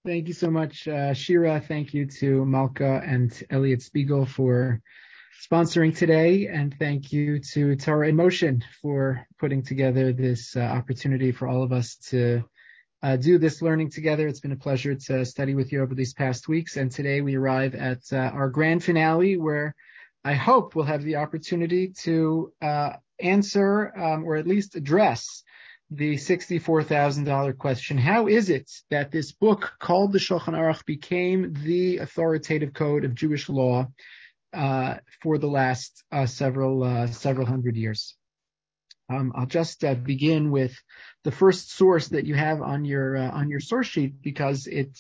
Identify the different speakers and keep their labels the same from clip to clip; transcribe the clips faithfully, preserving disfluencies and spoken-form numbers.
Speaker 1: Thank you so much, uh, Shira. Thank you to Malka and Elliot Spiegel for sponsoring today. And thank you to Torah in Motion for putting together this uh, opportunity for all of us to uh, do this learning together. It's been a pleasure to study with you over these past weeks. And today we arrive at uh, our grand finale, where I hope we'll have the opportunity to uh, answer um, or at least address the sixty-four thousand dollars question. How is it that this book called the Shulchan Aruch became the authoritative code of Jewish law uh, for the last uh, several uh, several hundred years? Um, I'll just uh, begin with the first source that you have on your uh, on your source sheet, because it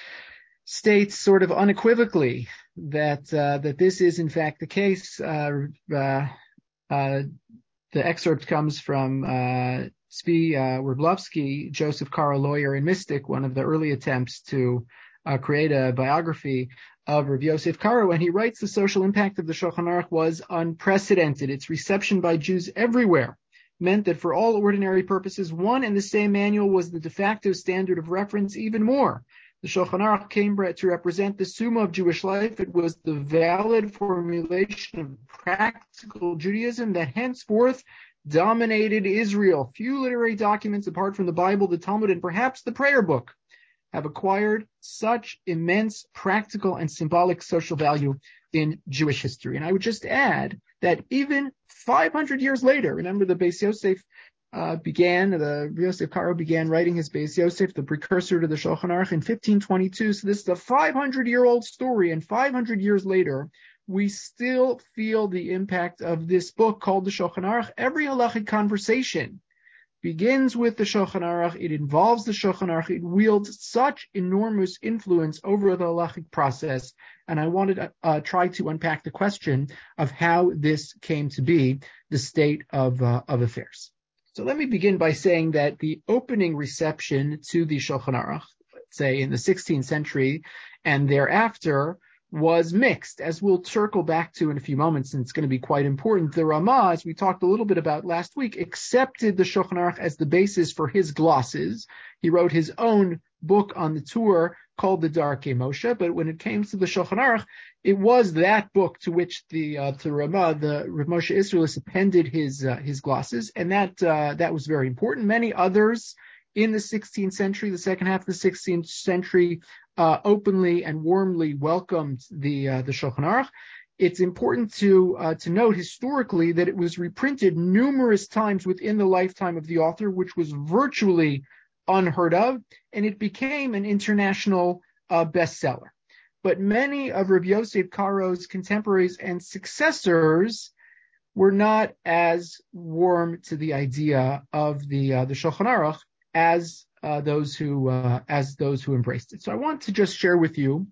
Speaker 1: states sort of unequivocally that uh, that this is in fact the case. Uh, uh, uh, the excerpt comes from uh, Tzvi uh, Wroblewski, Joseph Karo, lawyer and mystic, one of the early attempts to uh, create a biography of Rav Yosef Karo, and he writes the social impact of the Shulchan Aruch was unprecedented. Its reception by Jews everywhere meant that for all ordinary purposes, one and the same manual was the de facto standard of reference. Even more, the Shulchan Aruch came to represent the summa of Jewish life. It was the valid formulation of practical Judaism that henceforth dominated Israel. Few literary documents apart from the Bible, the Talmud, and perhaps the prayer book have acquired such immense practical and symbolic social value in Jewish history. And I would just add that even five hundred years later, remember the Beis Yosef uh, began, the Yosef Karo began writing his Beis Yosef, the precursor to the Shulchan Aruch, in fifteen twenty-two. So this is a five hundred year old story, and five hundred years later, we still feel the impact of this book called the Shulchan Aruch. Every halachic conversation begins with the Shulchan Aruch. It involves the Shulchan Aruch. It wields such enormous influence over the halachic process. And I wanted to uh, try to unpack the question of how this came to be the state of, uh, of affairs. So let me begin by saying that the opening reception to the Shulchan Aruch, let's say in the sixteenth century and thereafter, was mixed, as we'll circle back to in a few moments, and it's going to be quite important. The Ramah, as we talked a little bit about last week, accepted the Shulchan Aruch as the basis for his glosses. He wrote his own book on the tour called the Darkei Moshe, but when it came to the Shulchan Aruch, it was that book to which the uh, to Ramah, the Rav Moshe Isserles, appended his uh, his glosses, and that uh, that was very important. Many others in the sixteenth century, the second half of the sixteenth century, Uh, openly and warmly welcomed the uh, the Shulchan Aruch. It's important to uh, to note historically that it was reprinted numerous times within the lifetime of the author, which was virtually unheard of, and it became an international uh, bestseller. But many of Rav Yosef Karo's contemporaries and successors were not as warm to the idea of the uh, the Shulchan Aruch as Uh, those who, uh, as those who embraced it. So I want to just share with you,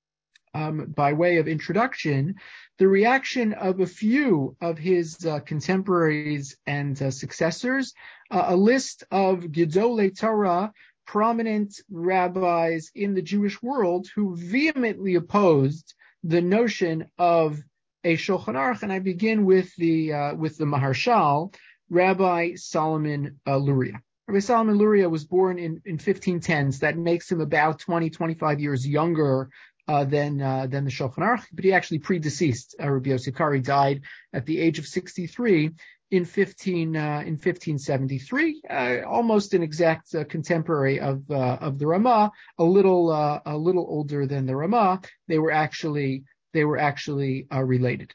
Speaker 1: um, by way of introduction, the reaction of a few of his uh, contemporaries and uh, successors, uh, a list of Gedolei Torah, prominent rabbis in the Jewish world, who vehemently opposed the notion of a Shulchan Aruch. And I begin with the uh, with the Maharshal, Rabbi Solomon uh, Luria. Rabbi Solomon Luria was born in, in fifteen tens. That makes him about twenty, twenty-five years younger uh, than uh, than the Shulchan Aruch, but he actually predeceased uh, Rabbi Yosef Karo. He died at the age of sixty-three in fifteen uh, in fifteen seventy-three, uh, almost an exact uh, contemporary of uh, of the Ramah, a little uh, a little older than the Ramah. They were actually they were actually uh, related.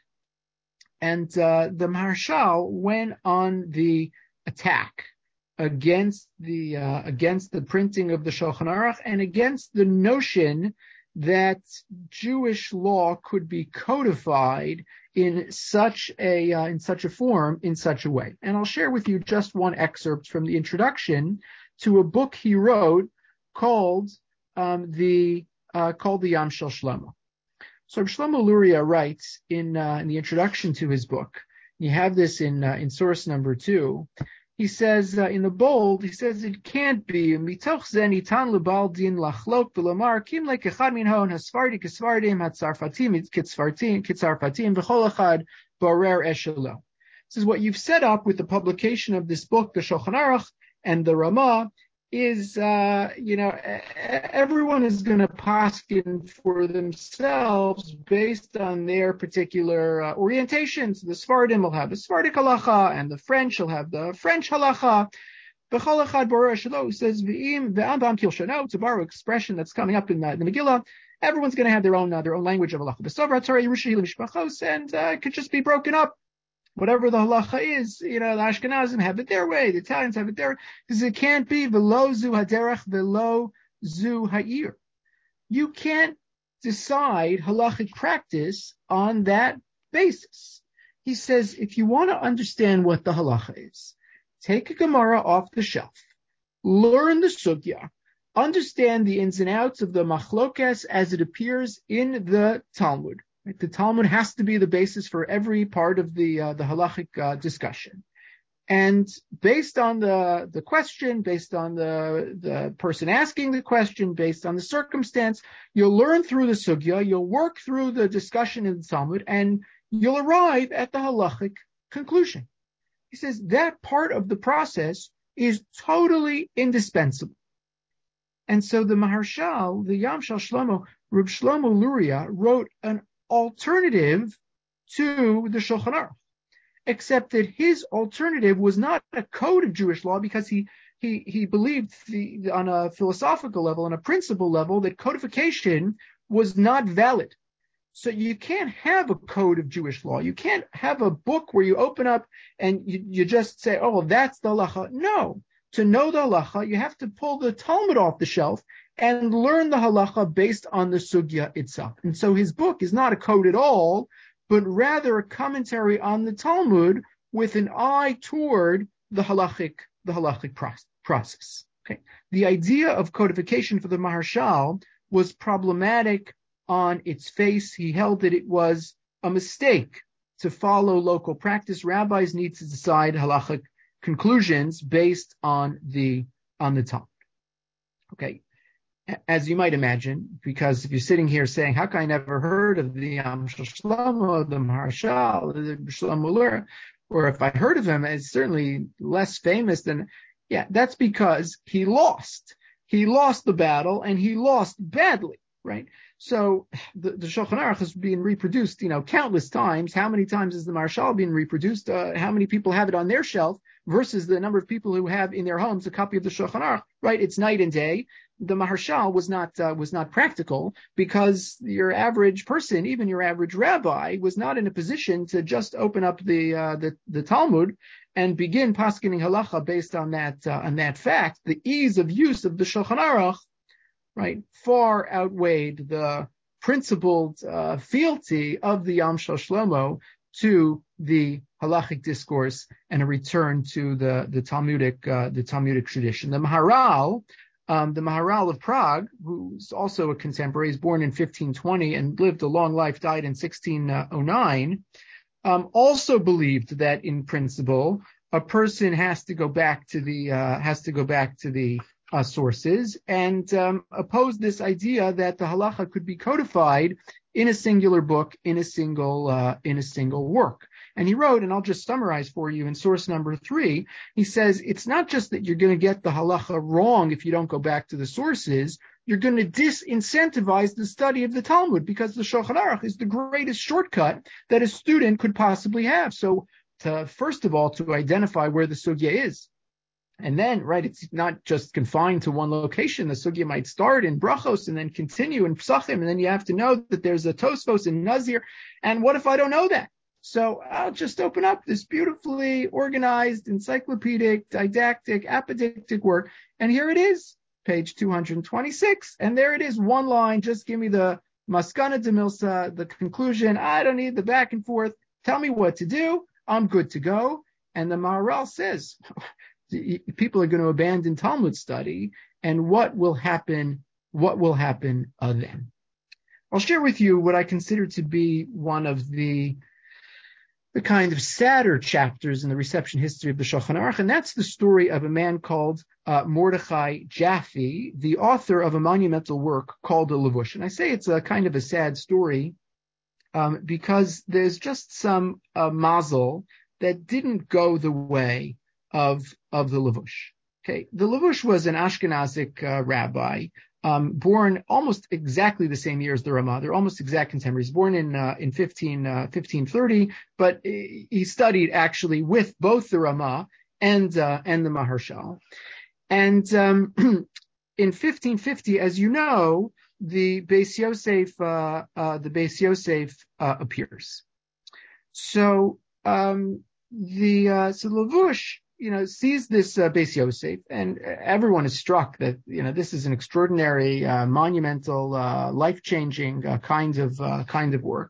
Speaker 1: And uh, the Maharshal went on the attack against the uh, against the printing of the Shulchan Aruch and against the notion that Jewish law could be codified in such a uh, in such a form, in such a way. And I'll share with you just one excerpt from the introduction to a book he wrote called um, the uh, called the Yam Shel Shlomo. So Shlomo Luria writes in uh, in the introduction to his book. You have this in uh, in source number two. He says uh, in the bold, he says it can't be. Mitoch ze nitan lebal din lachlok v'lomar kim lekechad min hon hasfardi kesfardim hatzarfatim kitzfartim kitzarfatim v'chol echad borer eshelo. This is what you've set up with the publication of this book, the Shulchan Aruch and the Ramah, is, uh, you know, everyone is going to poskin for themselves based on their particular uh, orientations. The Sephardim will have the Sephardic halacha, and the French will have the French halacha. B'chol echad borah shelo says v'im ve'am b'am kil shano, to borrow expression that's coming up in the, the Megillah. Everyone's going to have their own uh, their own language of halacha. B'sovar Torah Yerusha Mishpachos, and uh, it could just be broken up. Whatever the halacha is, you know, the Ashkenazim have it their way, the Italians have it their way, because it can't be velo zu haderech velo zu ha'ir. You can't decide halachic practice on that basis. He says, if you want to understand what the halacha is, take a Gemara off the shelf, learn the sugya, understand the ins and outs of the machlokes as it appears in the Talmud. Right? The Talmud has to be the basis for every part of the uh, the halachic uh, discussion. And based on the, the question, based on the, the person asking the question, based on the circumstance, you'll learn through the sugya, you'll work through the discussion in the Talmud, and you'll arrive at the halachic conclusion. He says that part of the process is totally indispensable. And so the Maharshal, the Yamshal Shlomo, Reb Shlomo Luria, wrote an alternative to the Shulchan Aruch, except that his alternative was not a code of Jewish law, because he he he believed the, on a philosophical level, on a principle level, that codification was not valid. So you can't have a code of Jewish law. You can't have a book where you open up and you, you just say, oh, that's the halacha. No. To know the halacha, you have to pull the Talmud off the shelf and learn the halacha based on the sugya itself. And so his book is not a code at all, but rather a commentary on the Talmud with an eye toward the halachic, the halachic process. Okay. The idea of codification for the Maharshal was problematic on its face. He held that it was a mistake to follow local practice. Rabbis need to decide halachic conclusions based on the on the Talmud. Okay. As you might imagine, because if you're sitting here saying, how can I never heard of the Yamshel Shlomo, the Maharshal, the Shlomo Lura, or if I heard of him, it's certainly less famous than, yeah, that's because he lost. He lost the battle, and he lost badly, right? So the, the Shulchan Aruch is being reproduced, you know, countless times. How many times is the Maharshal being reproduced? Uh, how many people have it on their shelf versus the number of people who have in their homes a copy of the Shulchan Aruch, right? It's night and day. The Maharshal was not uh, was not practical, because your average person, even your average rabbi, was not in a position to just open up the uh, the, the Talmud and begin paskening halacha based on that uh, on that fact. The ease of use of the Shulchan Aruch, right, far outweighed the principled uh, fealty of the Yamshel Shlomo to the halachic discourse and a return to the the Talmudic uh, the Talmudic tradition. The Maharal. Um, the Maharal of Prague, who's also a contemporary, is born in fifteen twenty and lived a long life, died in sixteen oh nine, um, also believed that in principle a person has to go back to the uh, has to go back to the uh, sources, and um, opposed this idea that the halacha could be codified in a singular book, in a single uh, in a single work. And he wrote, and I'll just summarize for you in source number three, he says, it's not just that you're going to get the halacha wrong if you don't go back to the sources, you're going to disincentivize the study of the Talmud, because the Shulchan Aruch is the greatest shortcut that a student could possibly have. So to, first of all, to identify where the sugya is. And then, right, it's not just confined to one location. The sugya might start in Brachos and then continue in Psachim, and then you have to know that there's a Tosfos in Nazir. And what if I don't know that? So I'll just open up this beautifully organized, encyclopedic, didactic, apodictic work, and here it is, page two hundred twenty-six, and there it is, one line. Just give me the Maskana de Milsa, the conclusion. I don't need the back and forth. Tell me what to do. I'm good to go. And the Maharal says, people are going to abandon Talmud study, and what will happen? What will happen uh, then? I'll share with you what I consider to be one of the the kind of sadder chapters in the reception history of the Shulchan Aruch, and that's the story of a man called uh, Mordechai Jaffe, the author of a monumental work called the Levush. And I say it's a kind of a sad story um, because there's just some uh, mazel that didn't go the way of of the Levush. Okay, the Lavush was an Ashkenazic uh, rabbi, um, born almost exactly the same year as the Ramah. They're almost exact contemporaries. Born in uh, in fifteen, uh, fifteen thirty, but he studied actually with both the Ramah and uh, and the Maharshal. And um, in fifteen fifty, as you know, the Beis Yosef, uh, uh, the Beis Yosef uh, appears. So um, the uh, so Lavush, you know, sees this uh, Beis Yosef, and everyone is struck that, you know, this is an extraordinary, uh, monumental, uh, life-changing uh, kind of uh, kind of work.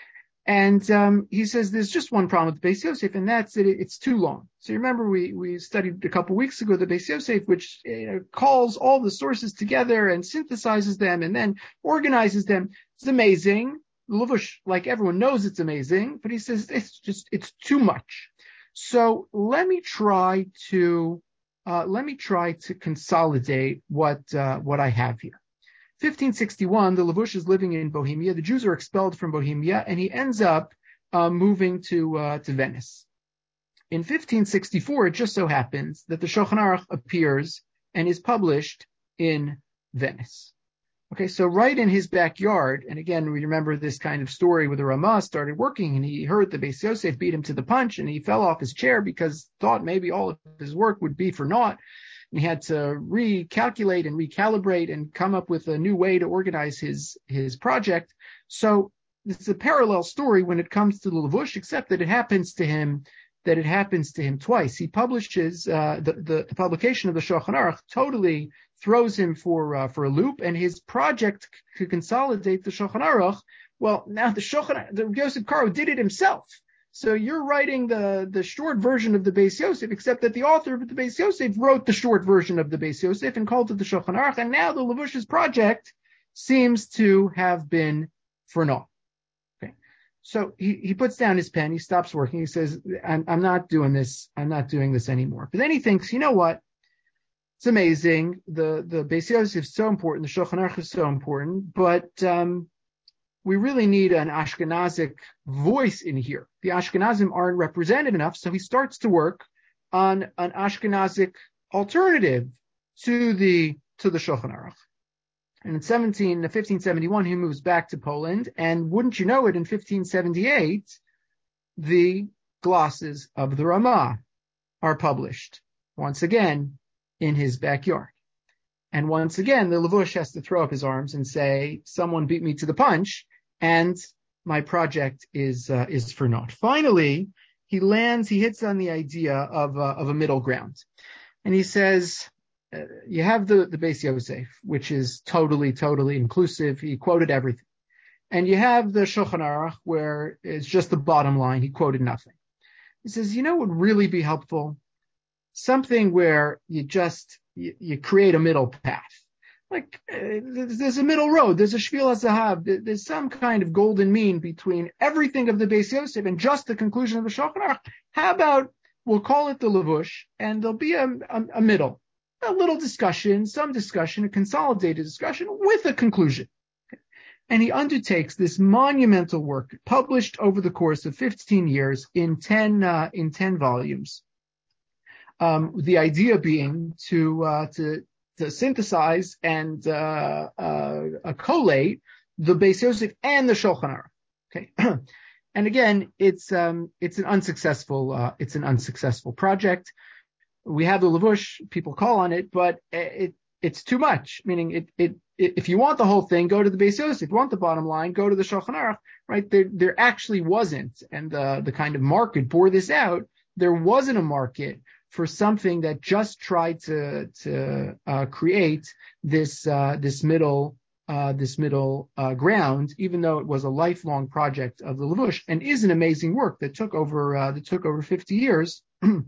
Speaker 1: And um, he says there's just one problem with the Beis Yosef, and that's that it, it's too long. So you remember we we studied a couple of weeks ago the Beis Yosef, which, you know, calls all the sources together and synthesizes them and then organizes them. It's amazing. Lavush, like everyone knows, it's amazing, but he says it's just it's too much. So let me try to uh, let me try to consolidate what uh, what I have here. fifteen sixty-one, the Lavush is living in Bohemia. The Jews are expelled from Bohemia, and he ends up uh, moving to uh, to Venice. In fifteen sixty-four, it just so happens that the Shulchan Aruch appears and is published in Venice. Okay, so right in his backyard, and again, we remember this kind of story where the Ramah started working, and he heard the Beis Yosef beat him to the punch, and he fell off his chair because thought maybe all of his work would be for naught. And he had to recalculate and recalibrate and come up with a new way to organize his, his project. So it's a parallel story when it comes to the Lavush, except that it happens to him, that it happens to him twice. He publishes, uh, the, the, the publication of the Shulchan Aruch totally throws him for, uh, for a loop, and his project to consolidate the Shulchan Aruch, well, now the Shulchan, the Yosef Karo did it himself. So you're writing the, the short version of the Beis Yosef, except that the author of the Beis Yosef wrote the short version of the Beis Yosef and called it the Shulchan Aruch, and now the Lavush's project seems to have been for naught. Okay. So he, he puts down his pen, he stops working, he says, I'm, I'm not doing this, I'm not doing this anymore. But then he thinks, you know what? It's amazing. The, the Beis Yosef is so important, the Shulchan Aruch is so important, but, um, we really need an Ashkenazic voice in here. The Ashkenazim aren't represented enough, so he starts to work on an Ashkenazic alternative to the to the Shulchan Aruch. And in seventeen, fifteen seventy-one, he moves back to Poland, and wouldn't you know it, in fifteen seventy-eight, the glosses of the Ramah are published, once again, in his backyard. And once again, the Lavush has to throw up his arms and say, someone beat me to the punch, and my project is uh, is for naught. Finally, he lands, he hits on the idea of, uh, of a middle ground. And he says, uh, you have the, the Beis Yosef, which is totally, totally inclusive. He quoted everything. And you have the Shulchan Aruch, where it's just the bottom line. He quoted nothing. He says, you know what would really be helpful? Something where you just, you, you create a middle path. Like, uh, there's a middle road, there's a Shvil HaZahav, there's some kind of golden mean between everything of the Beis Yosef and just the conclusion of the Shulchan Aruch. How about, we'll call it the Lavush, and there'll be a, a, a middle, a little discussion, some discussion, a consolidated discussion with a conclusion. And he undertakes this monumental work, published over the course of fifteen years in ten, uh, in ten volumes. Um, the idea being to, uh, to, to synthesize and uh, uh, uh, collate the Beis Yosef and the Shulchan Aruch. Okay, and again, it's um, it's an unsuccessful uh, it's an unsuccessful project. We have the Lavush, people call on it, but it it's too much. Meaning, it it, it if you want the whole thing, go to the Beis Yosef. If you want the bottom line, go to the Shulchan Aruch. Right? There there actually wasn't, and the the kind of market bore this out. There wasn't a market for something that just tried to to uh, create this uh, this middle uh, this middle uh, ground, even though it was a lifelong project of the Lavush and is an amazing work that took over uh, that took over fifty years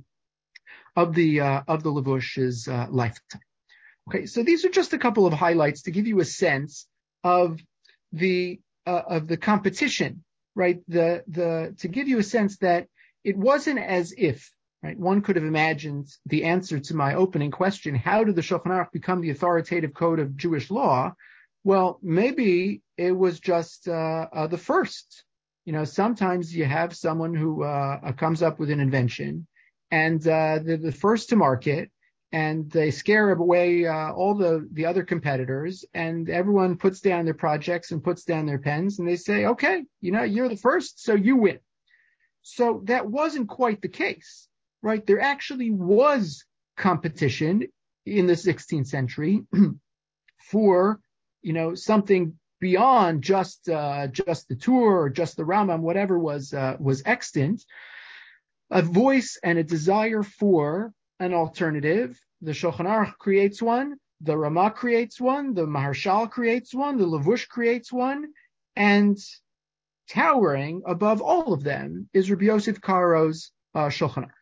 Speaker 1: of the uh, of the Lavush's uh, lifetime. Okay, so these are just a couple of highlights to give you a sense of the uh, of the competition, right? The the to give you a sense that it wasn't as if. Right. One could have imagined the answer to my opening question, how did the Shulchan Aruch become the authoritative code of Jewish law? Well, maybe it was just uh, uh, the first. You know, sometimes you have someone who uh, comes up with an invention, and uh, they're the first to market, and they scare away uh, all the, the other competitors, and everyone puts down their projects and puts down their pens, and they say, okay, you know, you're the first, so you win. So that wasn't quite the case, right? There actually was competition in the sixteenth century for, you know, something beyond just uh, just the Tur or just the Rambam, whatever was uh, was extant, a voice and a desire for an alternative. The Shulchan Aruch creates one, the Ramah creates one, the Maharshal creates one, the Lavush creates one, and towering above all of them is Rabbi Yosef Karo's uh, Shulchan Aruch.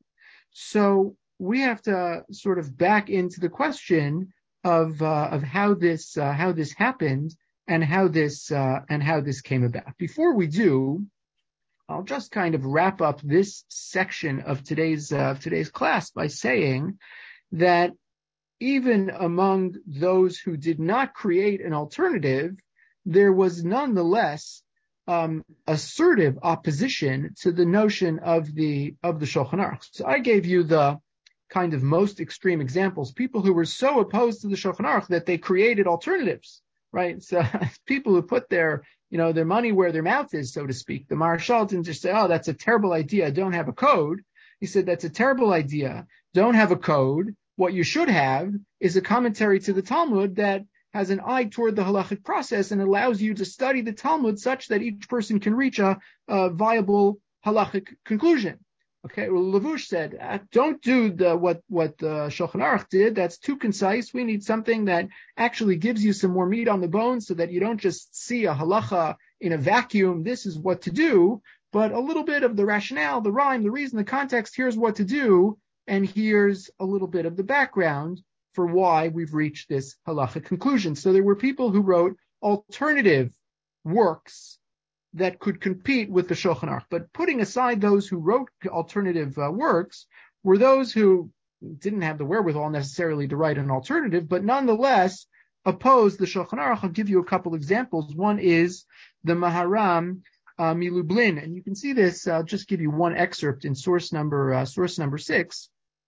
Speaker 1: So we have to sort of back into the question of uh, of how this uh, how this happened and how this uh, and how this came about. Before we do, I'll just kind of wrap up this section of today's uh, today's class by saying that even among those who did not create an alternative, there was nonetheless um, assertive opposition to the notion of the of the Shulchan Aruch. So I gave you the kind of most extreme examples, people who were so opposed to the Shulchan Aruch that they created alternatives, right? So people who put their, you know, their money where their mouth is, so to speak. The Maharshal didn't just say, oh, that's a terrible idea, don't have a code. He said, that's a terrible idea, don't have a code. What you should have is a commentary to the Talmud that has an eye toward the halachic process and allows you to study the Talmud such that each person can reach a, a viable halachic conclusion. Okay, well, Lavush said, uh, don't do the what what the Shulchan Aruch did. That's too concise. We need something that actually gives you some more meat on the bone so that you don't just see a halacha in a vacuum. This is what to do, but a little bit of the rationale, the rhyme, the reason, the context. Here's what to do, and here's a little bit of the background for why we've reached this halachic conclusion. So there were people who wrote alternative works that could compete with the Shulchan Aruch. But putting aside those who wrote alternative uh, works, were those who didn't have the wherewithal necessarily to write an alternative, but nonetheless opposed the Shulchan Aruch. I'll give you a couple examples. One is the Maharam uh, Milublin, and you can see this. I'll just give you one excerpt in source number uh, source number six.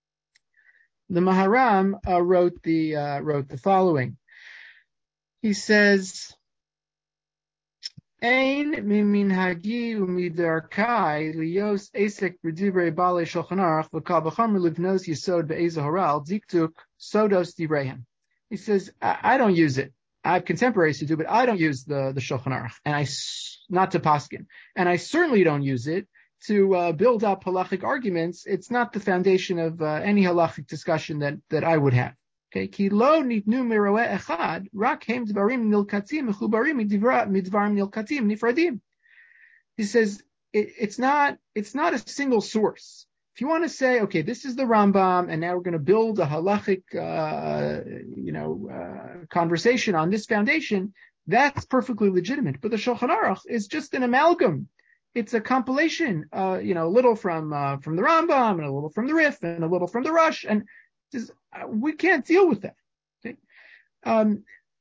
Speaker 1: The Maharam uh, wrote the uh, wrote the following. He says, Ein miminhagi umidarkai lios esek b'divrei balei Shulchan Aruch v'kal b'chomer livnos yisod be'eza horal diktuk sodos divreihem. He says, I, I don't use it. I have contemporaries who do, but I don't use the the Shulchan Aruch, and I not to paskin, and I certainly don't use it to uh, build up halachic arguments. It's not the foundation of uh, any halachic discussion that that I would have. Okay, ki lo nitnu miroeh echad, rak hem dvarim nilkatim mechubarim midvarim nilkatim nifradim. He says it, it's not it's not a single source. If you want to say, okay, this is the Rambam, and now we're going to build a halachic, uh, you know, uh, conversation on this foundation, that's perfectly legitimate. But the Shulchan Aruch is just an amalgam. It's a compilation, uh, you know, a little from uh, from the Rambam, and a little from the Rif, and a little from the Rush, and just, uh, we can't deal with that. Okay? Um,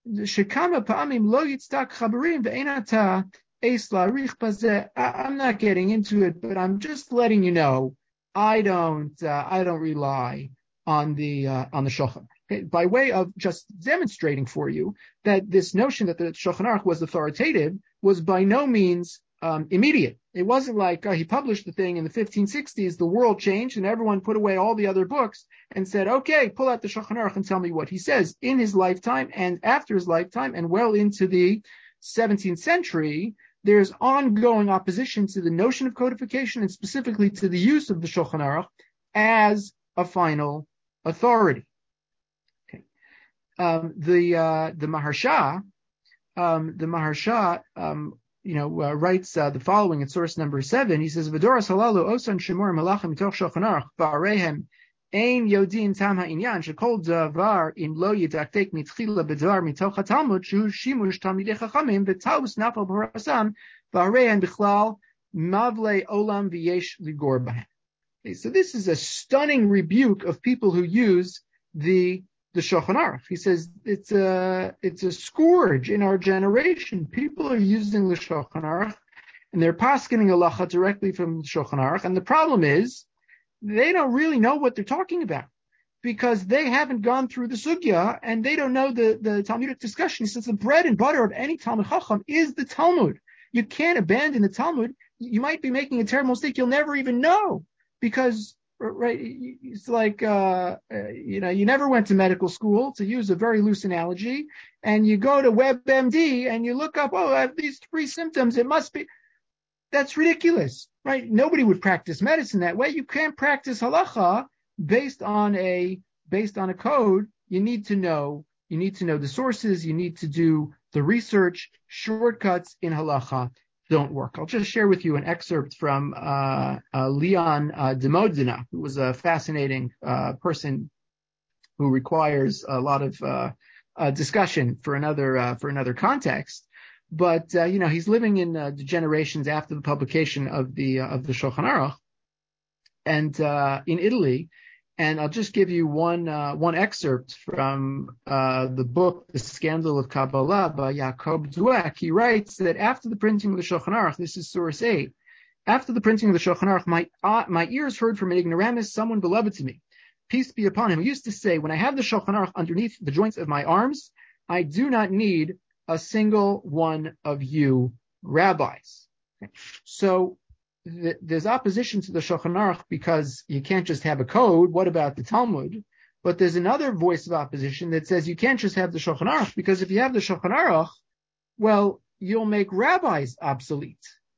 Speaker 1: I'm not getting into it, but I'm just letting you know I don't uh, I don't rely on the uh, on the Shulchan. Okay? By way of just demonstrating for you that this notion that the Shulchan Aruch was authoritative was by no means um, immediate. It wasn't like uh, he published the thing in the fifteen sixties, the world changed, and everyone put away all the other books and said, okay, pull out the Shulchan Aruch and tell me what he says. In his lifetime and after his lifetime and well into the seventeenth century, there's ongoing opposition to the notion of codification and specifically to the use of the Shulchan Aruch as a final authority. Okay. Um, the uh, the Maharsha, um, the Maharsha, um, you know, uh, writes uh, the following in source number seven. He says, "V'doras halalu osan shemur malachim mitoch Shulchan Aruch ba'areihem ein yodin tam ha'inyan shekol davar in lo yidaktek mitchila b'dvar mitoch haTalmud shu shimush talmidei chachamim v'talmus nafal b'rasam ba'areihem bichlal mavle olam v'yesh ligor b'hem." Okay, so this is a stunning rebuke of people who use the the Shulchan Aruch. He says it's a it's a scourge in our generation. People are using the Shulchan Aruch and they're paskening halacha directly from the Shulchan Aruch. And the problem is they don't really know what they're talking about. because they haven't gone through the sugya and they don't know the, the Talmudic discussion. He says the bread and butter of any Talmud Chacham is the Talmud. You can't abandon the Talmud. You might be making a terrible mistake you'll never even know, because, right, it's like, uh, you know, you never went to medical school, to use a very loose analogy, and you go to WebMD and you look up, oh, I have these three symptoms, it must be. That's ridiculous, right? Nobody would practice medicine that way. You can't practice halacha based on a, based on a code. You need to know, you need to know the sources, you need to do the research. Shortcuts in halacha don't work. I'll just share with you an excerpt from uh, uh, Leon uh, de Modena, who was a fascinating uh, person who requires a lot of uh, uh, discussion for another uh, for another context. But uh, you know, he's living in uh, the generations after the publication of the uh, of the Shulchan Aruch, and uh, in Italy. And I'll just give you one uh, one excerpt from uh, the book, The Scandal of Kabbalah by Yaakov Dweck. He writes that after the printing of the Shulchan Aruch, this is source eight, after the printing of the Shulchan Aruch, my, uh, my ears heard from an ignoramus, someone beloved to me, peace be upon him, who used to say, when I have the Shulchan Aruch underneath the joints of my arms, I do not need a single one of you rabbis. Okay. So th- there's opposition to the Shulchan Aruch because you can't just have a code. What about the Talmud? But there's another voice of opposition that says you can't just have the Shulchan Aruch, because if you have the Shulchan Aruch, well, you'll make rabbis obsolete.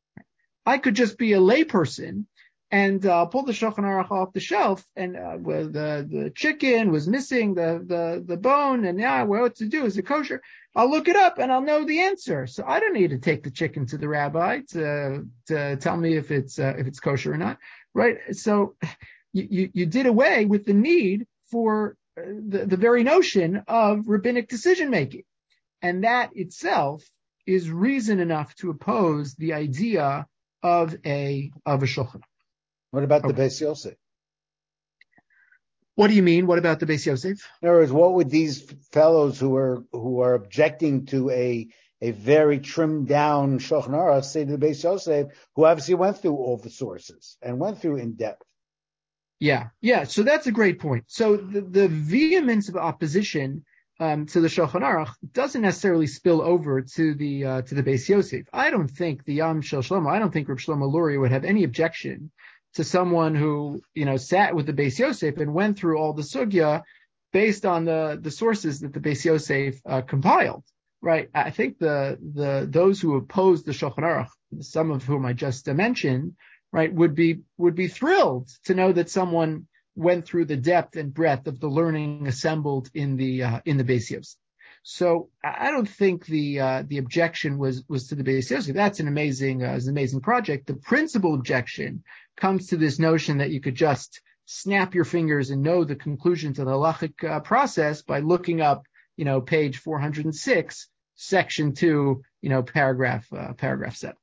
Speaker 1: I could just be a layperson and uh, pull the Shulchan Aruch off the shelf, and uh, well, the the chicken was missing the the the bone, and yeah, well, what to do? Is it kosher? I'll look it up and I'll know the answer. So I don't need to take the chicken to the rabbi to to tell me if it's uh, if it's kosher or not, right? So you, you you did away with the need for the the very notion of rabbinic decision making, and that itself is reason enough to oppose the idea of a of a shulchan.
Speaker 2: What about
Speaker 1: Okay.
Speaker 2: the Beis Yosef?
Speaker 1: What do you mean? What about the Beis Yosef?
Speaker 2: In other words, what would these fellows who are who are objecting to a a very trimmed down Shulchan Aruch say to the Beis Yosef, who obviously went through all the sources and went through in depth?
Speaker 1: Yeah, yeah. So that's a great point. So the, the vehemence of opposition um, to the Shulchan Aruch doesn't necessarily spill over to the uh, to the Beis Yosef. I don't think the Yam Shel Shlomo, I don't think Reb Shlomo Luria would have any objection to someone who, you know, sat with the Beis Yosef and went through all the sugya based on the, the sources that the Beis Yosef uh, compiled, right? I think the the those who opposed the Shulchan Aruch, some of whom I just mentioned, right, would be would be thrilled to know that someone went through the depth and breadth of the learning assembled in the uh, in the Beis Yosef. So I don't think the uh, the objection was was to the Beis Yosef. That's an amazing uh, an amazing project. The principal objection comes to this notion that you could just snap your fingers and know the conclusion to the halachic uh, process by looking up, you know, page four hundred six, section two, you know, paragraph uh, paragraph seven.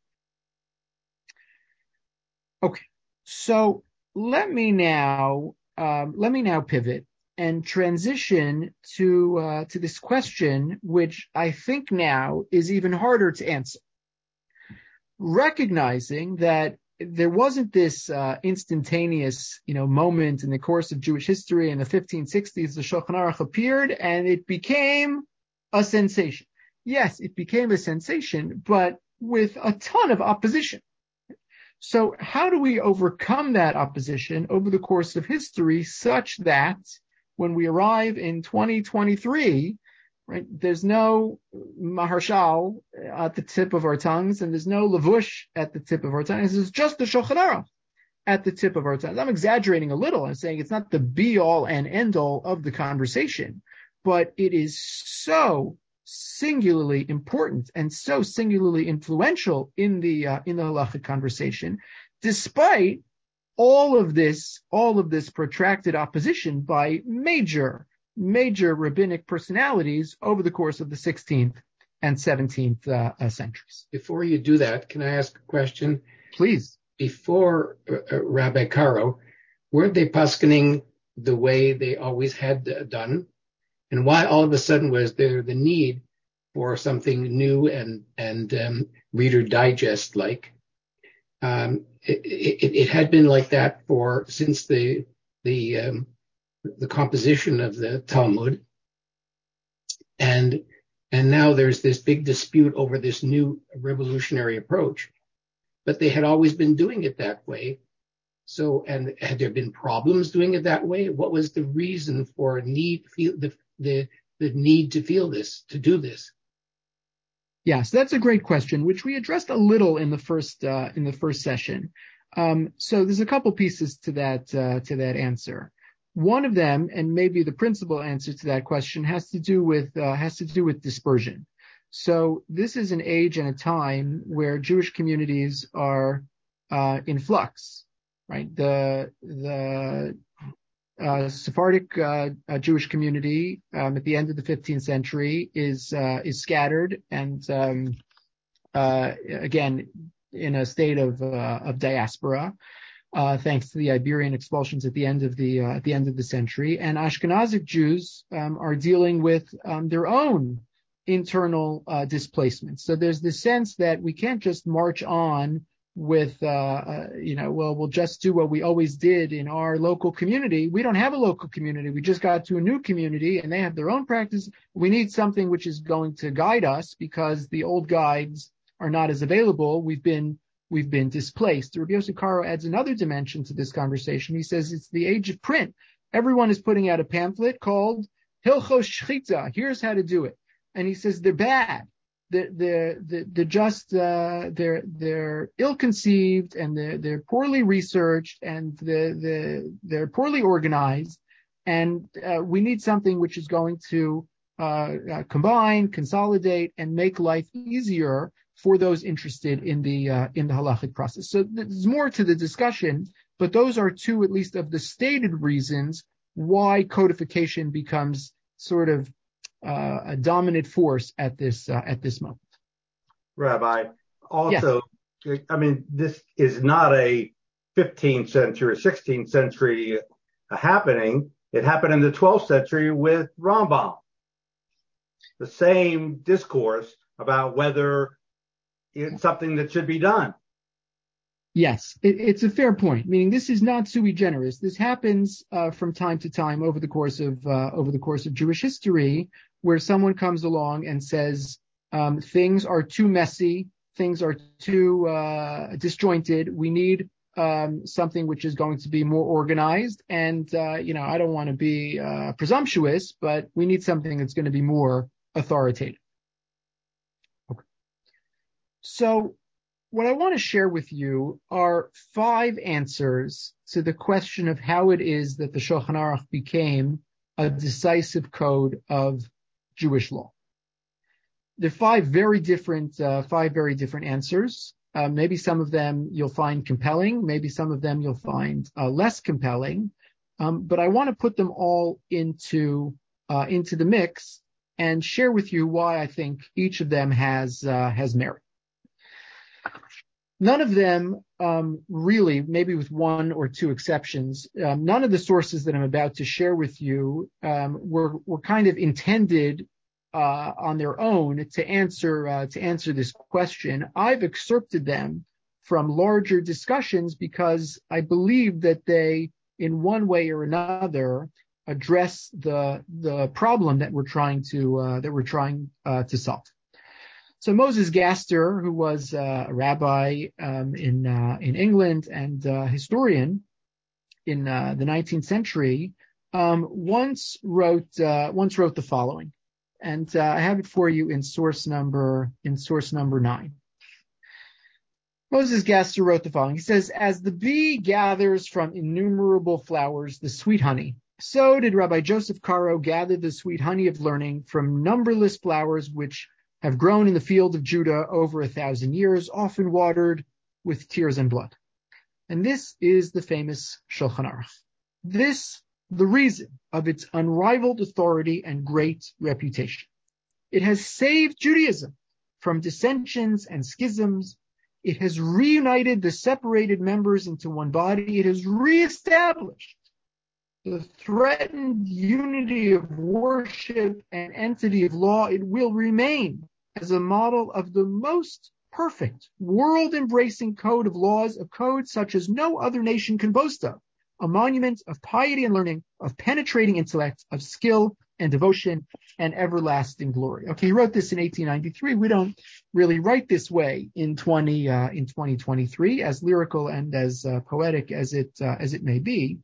Speaker 1: Okay, so let me now um, let me now pivot and transition to uh, to this question, which I think now is even harder to answer. Recognizing that there wasn't this uh, instantaneous, you know, moment in the course of Jewish history in the fifteen sixties, the Shulchan Aruch appeared and it became a sensation. Yes, it became a sensation, but with a ton of opposition. So how do we overcome that opposition over the course of history such that when we arrive in twenty twenty-three, right, there's no Maharshal at the tip of our tongues, and there's no Lavush at the tip of our tongues. It's just the Shulchan Aruch at the tip of our tongues. I'm exaggerating a little. I'm saying it's not the be-all and end-all of the conversation, but it is so singularly important and so singularly influential in the uh, in the halachic conversation, despite all of this, all of this protracted opposition by major major rabbinic personalities over the course of the sixteenth and seventeenth uh, uh, centuries.
Speaker 3: Before you do that, can I ask a question?
Speaker 1: Please.
Speaker 3: Before uh, uh, Rabbi Caro, weren't they paskening the way they always had uh, done? And why all of a sudden was there the need for something new and and um, Reader Digest like? Um, it, it, it had been like that for since the the um, the composition of the Talmud. And, and now there's this big dispute over this new revolutionary approach. But they had always been doing it that way. So, and had there been problems doing it that way? What was the reason for need, feel the, the, the need to feel this, to do this?
Speaker 1: Yes, that's a great question, which we addressed a little in the first, uh, in the first session. Um, so there's a couple pieces to that, uh, to that answer. One of them, and maybe the principal answer to that question, has to do with, uh, has to do with dispersion. So this is an age and a time where Jewish communities are, uh, in flux. Right, the the uh, Sephardic uh, uh, Jewish community um, at the end of the fifteenth century is uh, is scattered and um, uh, again in a state of uh, of diaspora, uh, thanks to the Iberian expulsions at the end of the uh, at the end of the century. And Ashkenazic Jews um, are dealing with um, their own internal uh, displacements. So there's this sense that we can't just march on with, uh, uh, you know, well, we'll just do what we always did in our local community. We don't have a local community. We just got to a new community and they have their own practice. We need something which is going to guide us because the old guides are not as available. We've been, we've been displaced. Rabbi Yosef Karo adds another dimension to this conversation. He says it's the age of print. Everyone is putting out a pamphlet called Hilchos Shchita. Here's how to do it. And he says they're bad. They're, they're, they're just, uh, they're, they're ill-conceived and they're, they're poorly researched and they're, they're, they're poorly organized. And, uh, we need something which is going to, uh, uh, combine, consolidate, and make life easier for those interested in the, uh, in the halachic process. So there's more to the discussion, but those are two, at least, of the stated reasons why codification becomes sort of Uh, a dominant force at this uh, at this moment.
Speaker 4: Rabbi, also, yes. I mean, this is not a fifteenth century or sixteenth century happening. It happened in the twelfth century with Rambam. The same discourse about whether it's something that should be done.
Speaker 1: Yes, it, it's a fair point. Meaning, this is not sui generis. This happens uh, from time to time over the course of uh, over the course of Jewish history, where someone comes along and says um, things are too messy, things are too uh, disjointed. We need um, something which is going to be more organized. And uh, you know, I don't want to be uh, presumptuous, but we need something that's going to be more authoritative. Okay. So, what I want to share with you are five answers to the question of how it is that the Shulchan Aruch became a decisive code of Jewish law. There are five very different, uh, five very different answers. Uh, maybe some of them you'll find compelling. Maybe some of them you'll find uh, less compelling. Um, but I want to put them all into uh, into the mix and share with you why I think each of them has uh, has merit. None of them um, really, maybe with one or two exceptions, um, none of the sources that I'm about to share with you um, were were kind of intended uh, on their own to answer uh, to answer this question. I've excerpted them from larger discussions because I believe that they, in one way or another, address the the problem that we're trying to uh, that we're trying uh, to solve. So Moses Gaster, who was uh, a rabbi um, in uh, in England and uh, historian in uh, the nineteenth century, um, once wrote uh, once wrote the following, and uh, I have it for you in source number in source number nine. Moses Gaster wrote the following. He says, "As the bee gathers from innumerable flowers the sweet honey, so did Rabbi Joseph Karo gather the sweet honey of learning from numberless flowers which have grown in the field of Judah over a thousand years, often watered with tears and blood." And this is the famous Shulchan Aruch. This, the reason of its unrivaled authority and great reputation. It has saved Judaism from dissensions and schisms. It has reunited the separated members into one body. It has reestablished the threatened unity of worship and entity of law. It will remain as a model of the most perfect, world-embracing code of laws, a code such as no other nation can boast of, a monument of piety and learning, of penetrating intellect, of skill and devotion and everlasting glory. Okay, he wrote this in eighteen ninety-three. We don't really write this way in twenty uh, in twenty twenty-three, as lyrical and as uh, poetic as it uh, as it may be.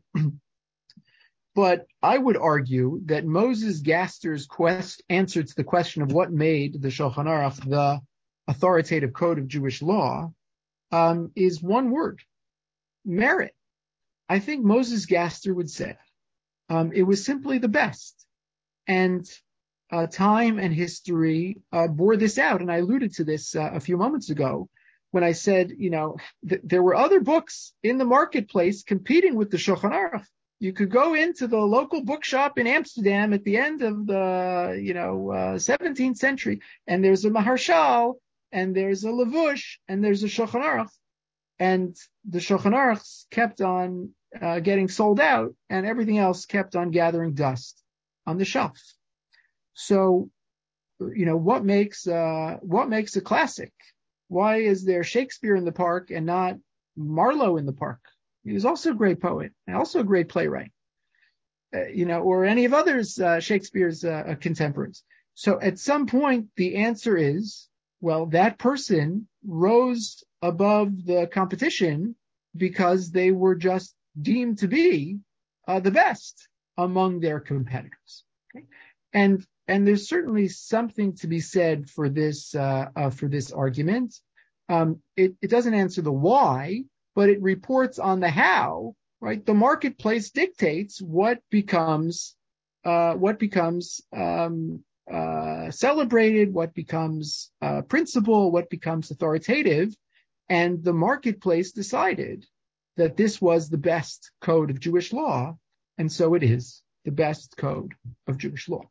Speaker 1: But I would argue that Moses Gaster's quest answer to the question of what made the Shulchan Aruch the authoritative code of Jewish law um, is one word: merit. I think Moses Gaster would say um, it was simply the best. And uh, time and history uh, bore this out. And I alluded to this uh, a few moments ago when I said, you know, th- there were other books in the marketplace competing with the Shulchan Aruch. You could go into the local bookshop in Amsterdam at the end of the, you know, uh, seventeenth century, and there's a Maharshal, and there's a Levush, and there's a Shulchan Aruch. And the Shulchan Aruchs kept on uh, getting sold out, and everything else kept on gathering dust on the shelf. So, you know, what makes uh, what makes a classic? Why is there Shakespeare in the park and not Marlowe in the park? He was also a great poet and also a great playwright, uh, you know, or any of others uh, Shakespeare's uh, contemporaries. So, at some point, the answer is, well, that person rose above the competition because they were just deemed to be uh, the best among their competitors. Okay? And and there's certainly something to be said for this uh, uh, for this argument. Um, it, it doesn't answer the why, but it reports on the how. Right? The marketplace dictates what becomes uh, what becomes um, uh, celebrated, what becomes uh, principle, what becomes authoritative, and the marketplace decided that this was the best code of Jewish law, and so it is the best code of Jewish law.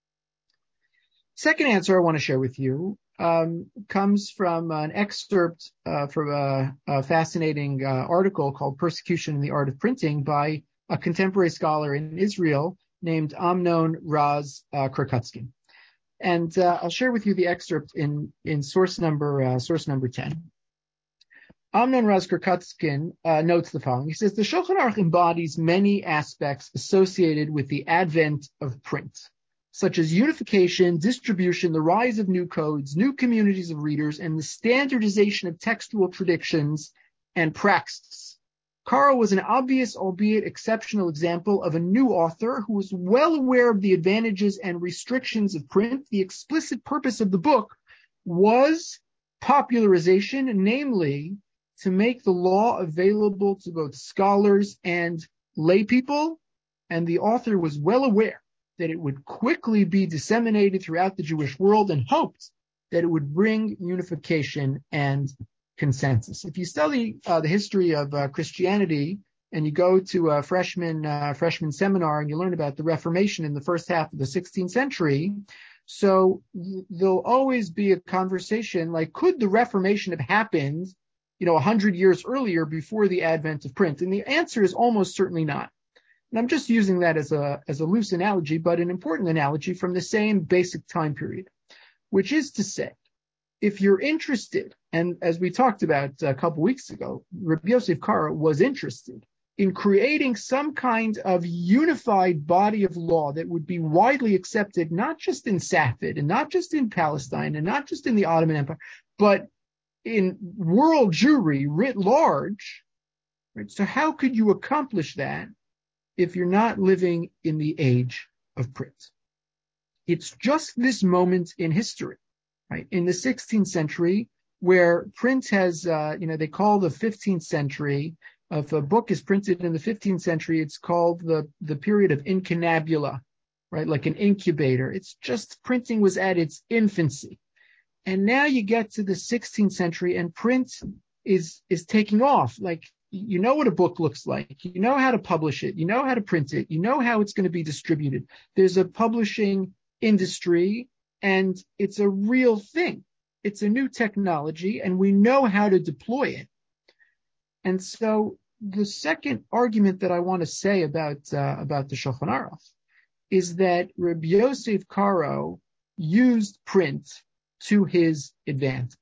Speaker 1: Second answer I want to share with you um, comes from an excerpt uh, from a, a fascinating uh, article called Persecution in the Art of Printing by a contemporary scholar in Israel named Amnon Raz uh, Krukutzkin. And uh, I'll share with you the excerpt in, in source number uh, source number ten. Amnon Raz Krukutzkin uh, notes the following. He says, the Shulchan Aruch embodies many aspects associated with the advent of print, such as unification, distribution, the rise of new codes, new communities of readers, and the standardization of textual traditions and praxis. Caro was an obvious, albeit exceptional, example of a new author who was well aware of the advantages and restrictions of print. The explicit purpose of the book was popularization, namely, to make the law available to both scholars and lay people, and the author was well aware that it would quickly be disseminated throughout the Jewish world and hoped that it would bring unification and consensus. If you study uh, the history of uh, Christianity and you go to a freshman uh, freshman seminar and you learn about the Reformation in the first half of the sixteenth century, so th- there'll always be a conversation like, could the Reformation have happened, you know, a hundred years earlier before the advent of print? And the answer is almost certainly not. And I'm just using that as a as a loose analogy, but an important analogy from the same basic time period, which is to say, if you're interested, and as we talked about a couple weeks ago, Rabbi Yosef Karo was interested in creating some kind of unified body of law that would be widely accepted, not just in Safed and not just in Palestine and not just in the Ottoman Empire, but in world Jewry writ large. Right? So how could you accomplish that if you're not living in the age of print? It's just this moment in history, right? In the sixteenth century, where print has, uh, you know, they call the fifteenth century, if a book is printed in the fifteenth century, it's called the, the period of incunabula, right? Like an incubator. It's just printing was at its infancy. And now you get to the sixteenth century and print is, is taking off. Like, you know what a book looks like. You know how to publish it. You know how to print it. You know how it's going to be distributed. There's a publishing industry and it's a real thing. It's a new technology and we know how to deploy it. And so the second argument that I want to say about, uh, about the Shulchan Aruch is that Rabbi Yosef Karo used print to his advantage.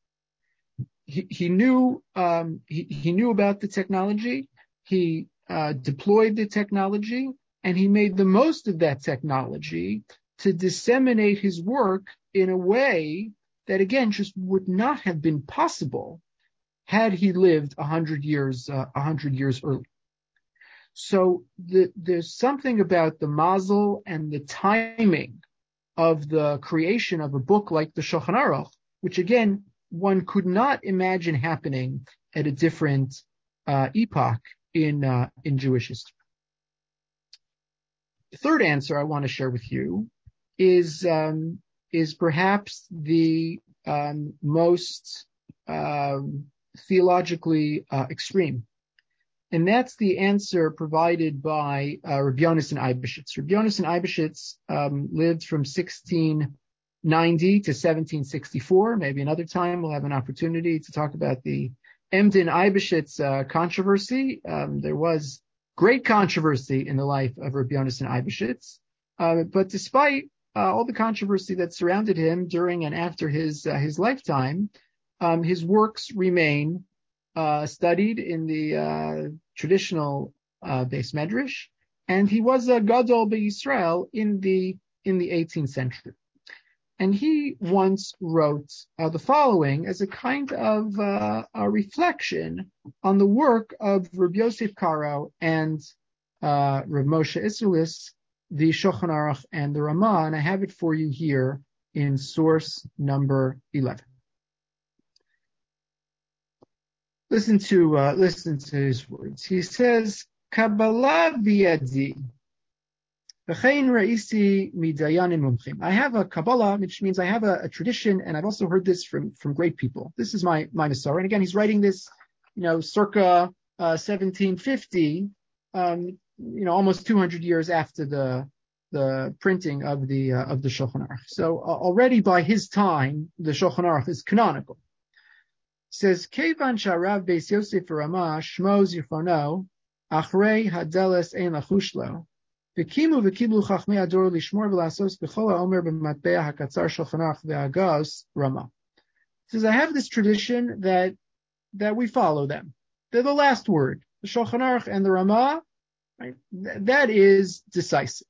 Speaker 1: He, he knew um, he, he knew about the technology. He uh, deployed the technology, and he made the most of that technology to disseminate his work in a way that, again, just would not have been possible had he lived a hundred years, uh, a hundred years earlier. So the, there's something about the mazel and the timing of the creation of a book like the Shulchan Aruch, which again, one could not imagine happening at a different uh, epoch in uh, in Jewish history. The third answer I want to share with you is um, is perhaps the um, most um, theologically uh, extreme, and that's the answer provided by uh, Rabbi Yonasan Eibeshitz. Rabbi Yonasan Eibeshitz um, lived from sixteen ninety to seventeen sixty-four. Maybe another time we'll have an opportunity to talk about the Emden Eibeshitz uh, controversy. Um, there was great controversy in the life of Rabbi Yonasan Eibeshitz, uh, but despite uh, all the controversy that surrounded him during and after his uh, his lifetime, um, his works remain uh, studied in the uh, traditional uh, Beis Medrash, and he was a Gadol B'Yisrael in the in the eighteenth century. And he once wrote uh, the following as a kind of uh, a reflection on the work of Rabbi Yosef Karo and uh, Rav Moshe Isserlis, the Shulchan Aruch and the Ramah, and I have it for you here in source number eleven. Listen to uh, listen to his words. He says, "Kabbalah biyadi. I have a Kabbalah, which means I have a, a tradition, and I've also heard this from, from great people. This is my, my Masorah." And again, he's writing this, you know, circa uh, seventeen fifty, um, you know, almost two hundred years after the the printing of the uh, of the Shulchan Aruch. So uh, already by his time, the Shulchan Aruch is canonical. It says, "Kevan sharav Beis Yosef Ramah shmo zirfono achrei hadeles ein lachushlo." V'kimu v'kiblu chachmei ador lishmor v'lasos b'chol ha'omer b'matbea hakatzar Shulchan Aruch v'agos Ramah. He says, I have this tradition that that we follow them. They're the last word. The Shulchan Aruch and the Ramah, right? That is decisive.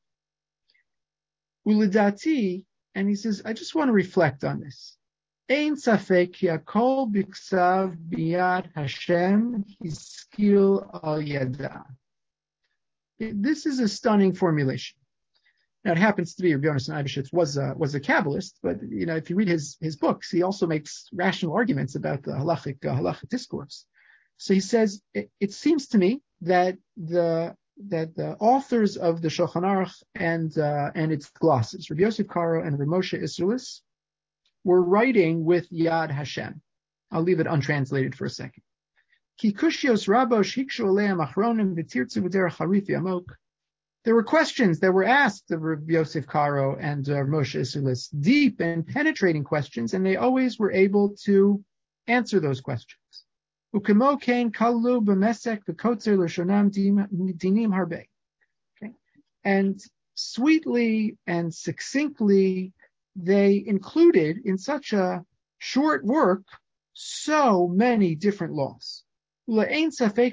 Speaker 1: Ulidati, and he says, I just want to reflect on this. Ein safek ki hakol b'ksav biyad Hashem hiskil al yada. This is a stunning formulation. Now, it happens to be Rabbi Yonasan Eibeshitz was a, was a Kabbalist, but you know, if you read his his books, he also makes rational arguments about the halachic uh, halachic discourse. So he says, it, it seems to me that the that the authors of the Shulchan Aruch and uh, and its glosses, Rabbi Yosef Karo and Rav Moshe Isserlis, were writing with Yad Hashem. I'll leave it untranslated for a second. There were questions that were asked of Rav Yosef Karo and uh, Moshe Isserlis, deep and penetrating questions, and they always were able to answer those questions. Okay. And sweetly and succinctly, they included in such a short work so many different laws. Says,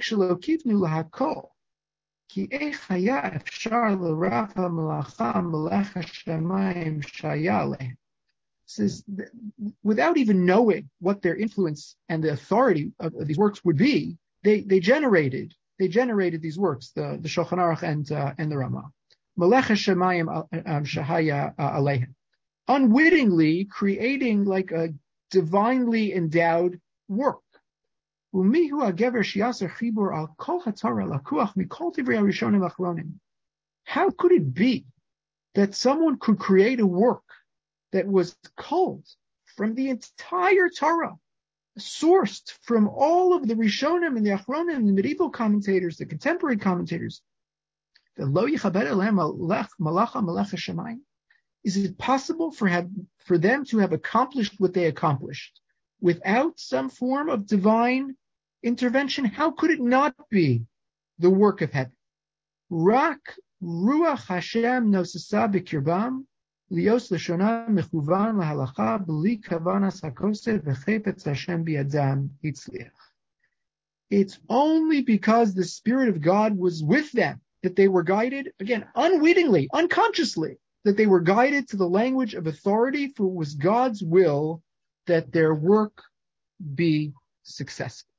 Speaker 1: without even knowing what their influence and the authority of, of these works would be, they they generated they generated these works, the the Shulchan Aruch and uh, and the Ramah, Melech Hashemayim Shahaya Alehem, unwittingly creating like a divinely endowed work. How could it be that someone could create a work that was culled from the entire Torah, sourced from all of the Rishonim and the Achronim, the medieval commentators, the contemporary commentators? Is it possible for have, for them to have accomplished what they accomplished without some form of divine intervention? How could it not be the work of heaven? Rak ruach Hashem nosasa b'kirbam lios l'shona mechuvan lahalacha b'li kavanas hakosev v'chepetz Hashem biyadam hitzliach. It's only because the Spirit of God was with them that they were guided, again, unwittingly, unconsciously, that they were guided to the language of authority, for it was God's will that their work be successful.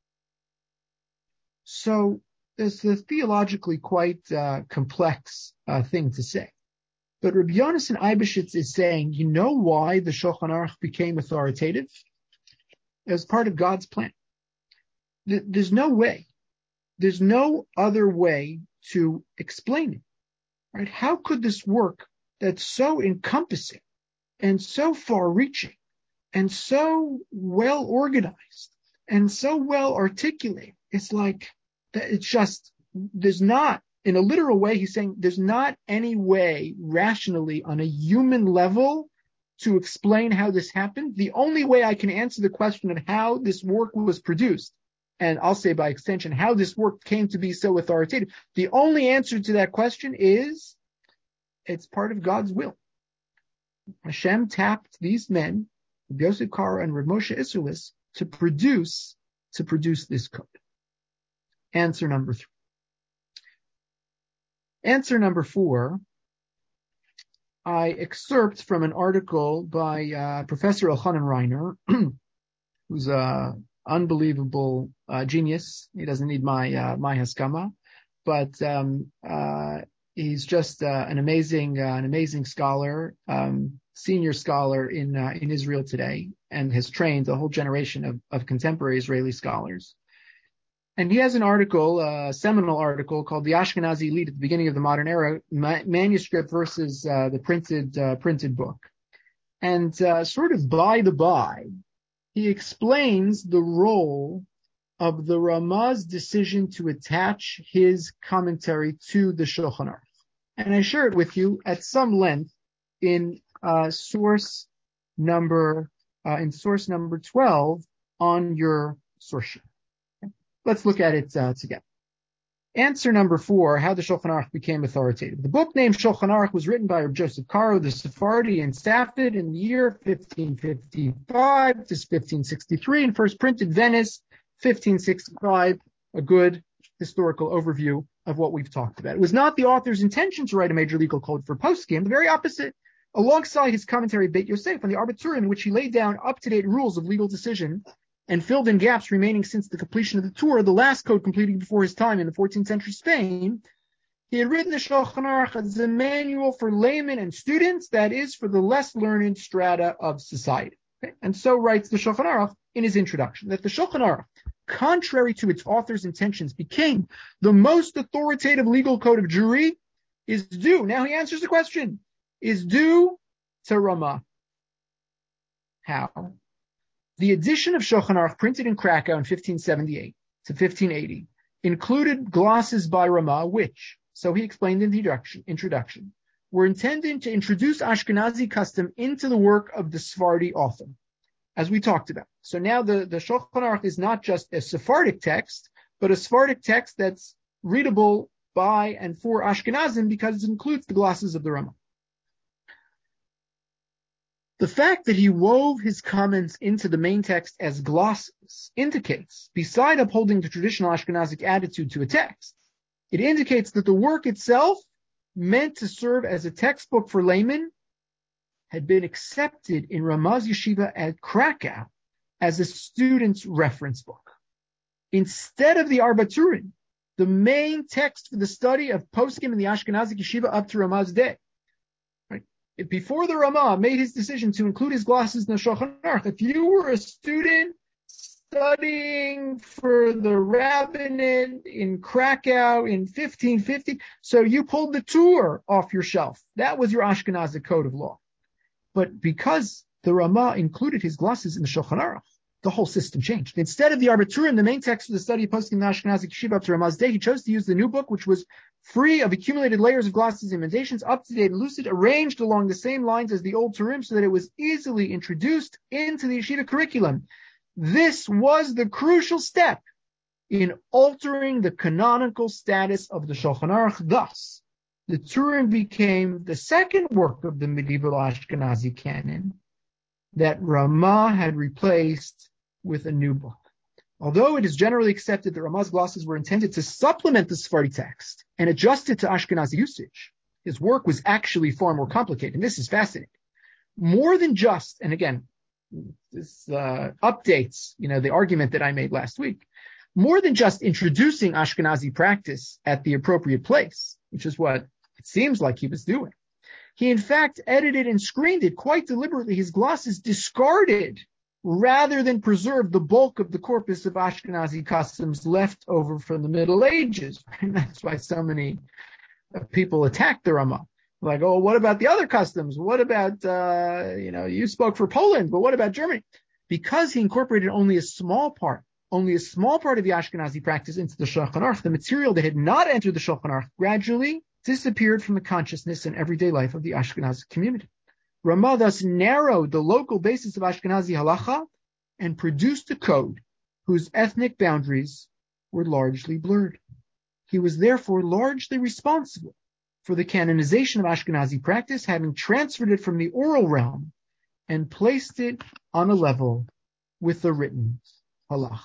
Speaker 1: So it's a theologically quite uh, complex uh, thing to say. But Rabbi Yonasan Eibeshitz is saying, you know why the Shulchan Aruch became authoritative? As part of God's plan. There's no way. There's no other way to explain it. Right? How could this work that's so encompassing and so far-reaching and so well organized and so well articulated? It's like, it's just, there's not, in a literal way, he's saying there's not any way rationally on a human level to explain how this happened. The only way I can answer the question of how this work was produced, and I'll say by extension, how this work came to be so authoritative, the only answer to that question is it's part of God's will. Hashem tapped these men, Yosef Karo and Rav Moshe Isserlis, to produce, to produce this code. Answer number three. Answer number four, I excerpt from an article by uh, Professor Elchanan Reiner, who's an unbelievable uh, genius. He doesn't need my uh, my haskama, but um, uh, he's just uh, an amazing uh, an amazing scholar, um, senior scholar in uh, in Israel today, and has trained a whole generation of, of contemporary Israeli scholars. And he has an article, a seminal article called "The Ashkenazi Elite at the Beginning of the Modern Era: Ma- Manuscript versus uh, the Printed uh, Printed Book." And uh, sort of by the by, he explains the role of the Ramah's decision to attach his commentary to the Shulchan Aruch. And I share it with you at some length in uh, source number uh, in source number twelve on your source sheet. Let's look at it uh, together. Answer number four, how the Shulchan Aruch became authoritative. The book named Shulchan Aruch was written by Rabbi Joseph Karo, the Sephardi in Safed in the year fifteen fifty-five to fifteen sixty-three, and first printed Venice, fifteen sixty-five, a good historical overview of what we've talked about. It was not the author's intention to write a major legal code for poskim, the very opposite. Alongside his commentary Beit Yosef on the Arbitrum, in which he laid down up-to-date rules of legal decision and filled in gaps remaining since the completion of the Torah, the last code completed before his time in the fourteenth century Spain, he had written the Shulchan Aruch as a manual for laymen and students, that is, for the less learned strata of society. Okay? And so writes the Shulchan Aruch in his introduction, that the Shulchan Aruch, contrary to its author's intentions, became the most authoritative legal code of Jewry, is due, now he answers the question, is due to Ramah. How? The edition of Shulchan Aruch printed in Krakow in fifteen seventy-eight to fifteen eighty included glosses by Ramah, which, so he explained in the introduction, introduction, were intended to introduce Ashkenazi custom into the work of the Sephardi author, as we talked about. So now the, the Shulchan Aruch is not just a Sephardic text, but a Sephardic text that's readable by and for Ashkenazim because it includes the glosses of the Ramah. The fact that he wove his comments into the main text as glosses indicates, beside upholding the traditional Ashkenazic attitude to a text, it indicates that the work itself, meant to serve as a textbook for laymen, had been accepted in Ramah's yeshiva at Krakow as a student's reference book. Instead of the Arbiturin, the main text for the study of poskim in the Ashkenazic yeshiva up to Ramah's day. Before the Ramah made his decision to include his glosses in the Shulchan Aruch, if you were a student studying for the rabbinate in Krakow in fifteen fifty, so you pulled the Tur off your shelf. That was your Ashkenazic code of law. But because the Ramah included his glosses in the Shulchan Aruch, the whole system changed. Instead of the Arbiturim, the main text for the study of poskim in the Ashkenazic yeshiva up to Ramah's day, he chose to use the new book, which was free of accumulated layers of glosses and emendations, up-to-date and lucid, arranged along the same lines as the old Turim, so that it was easily introduced into the yeshiva curriculum. This was the crucial step in altering the canonical status of the Shulchan Aruch. Thus, the Turim became the second work of the medieval Ashkenazi canon that Ramah had replaced with a new book. Although it is generally accepted that Ramah's glosses were intended to supplement the Sephardi text and adjust it to Ashkenazi usage, his work was actually far more complicated. And this is fascinating. More than just, and again, this uh, updates, you know, the argument that I made last week, more than just introducing Ashkenazi practice at the appropriate place, which is what it seems like he was doing. He, in fact, edited and screened it quite deliberately. His glosses discarded rather than preserve the bulk of the corpus of Ashkenazi customs left over from the Middle Ages. And that's why so many people attack the Ramah. Like, oh, what about the other customs? What about, uh, you know, you spoke for Poland, but what about Germany? Because he incorporated only a small part, only a small part of the Ashkenazi practice into the Shulchan Aruch, the material that had not entered the Shulchan Aruch gradually disappeared from the consciousness and everyday life of the Ashkenazi community. Ramah thus narrowed the local basis of Ashkenazi halacha and produced a code whose ethnic boundaries were largely blurred. He was therefore largely responsible for the canonization of Ashkenazi practice, having transferred it from the oral realm and placed it on a level with the written halacha.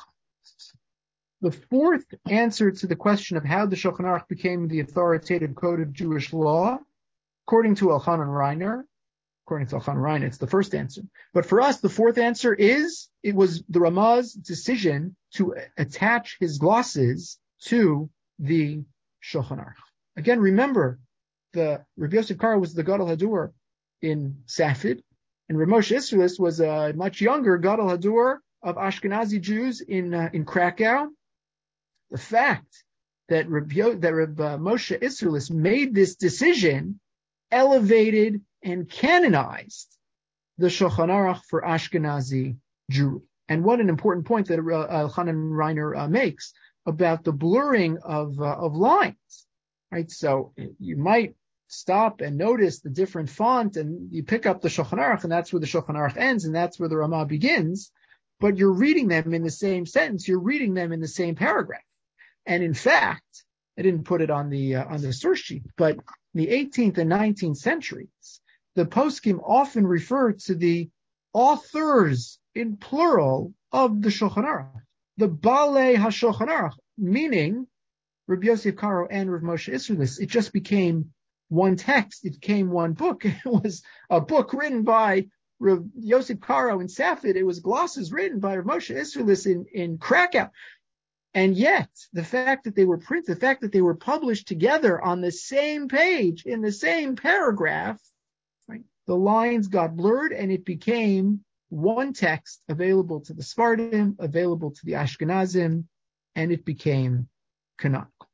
Speaker 1: The fourth answer to the question of how the Shulchan Aruch became the authoritative code of Jewish law, according to Elchanan Reiner, according to Elchanan Reiner, it's the first answer. But for us, the fourth answer is, it was the Ramah's decision to attach his glosses to the Shulchan Aruch. Again, remember, the Rabbi Yosef Karo was the Gadol Hadur in Safed, and Rav Moshe Isserles was a much younger Gadol Hadur of Ashkenazi Jews in uh, in Krakow. The fact that Rabbi, that Rabbi Moshe Isserles made this decision elevated and canonized the Shulchan Aruch for Ashkenazi Jewry. And what an important point that uh, Elchanan Reiner uh, makes about the blurring of uh, of lines, right? So you might stop and notice the different font, and you pick up the Shulchan Aruch, and that's where the Shulchan Aruch ends, and that's where the Ramah begins. But you're reading them in the same sentence. You're reading them in the same paragraph. And in fact, I didn't put it on the uh, on the source sheet, but in the eighteenth and nineteenth centuries, the poskim often referred to the authors in plural of the Shulchan Aruch, the Balei HaShulchan Aruch, meaning Rabbi Yosef Karo and Rav Moshe Isserles. It just became one text. It became one book. It was a book written by Rav Yosef Karo in Safed. It was glosses written by Rav Moshe Isserles in, in Krakow. And yet, the fact that they were printed, the fact that they were published together on the same page, in the same paragraph, right, the lines got blurred and it became one text available to the Sephardim, available to the Ashkenazim, and it became canonical.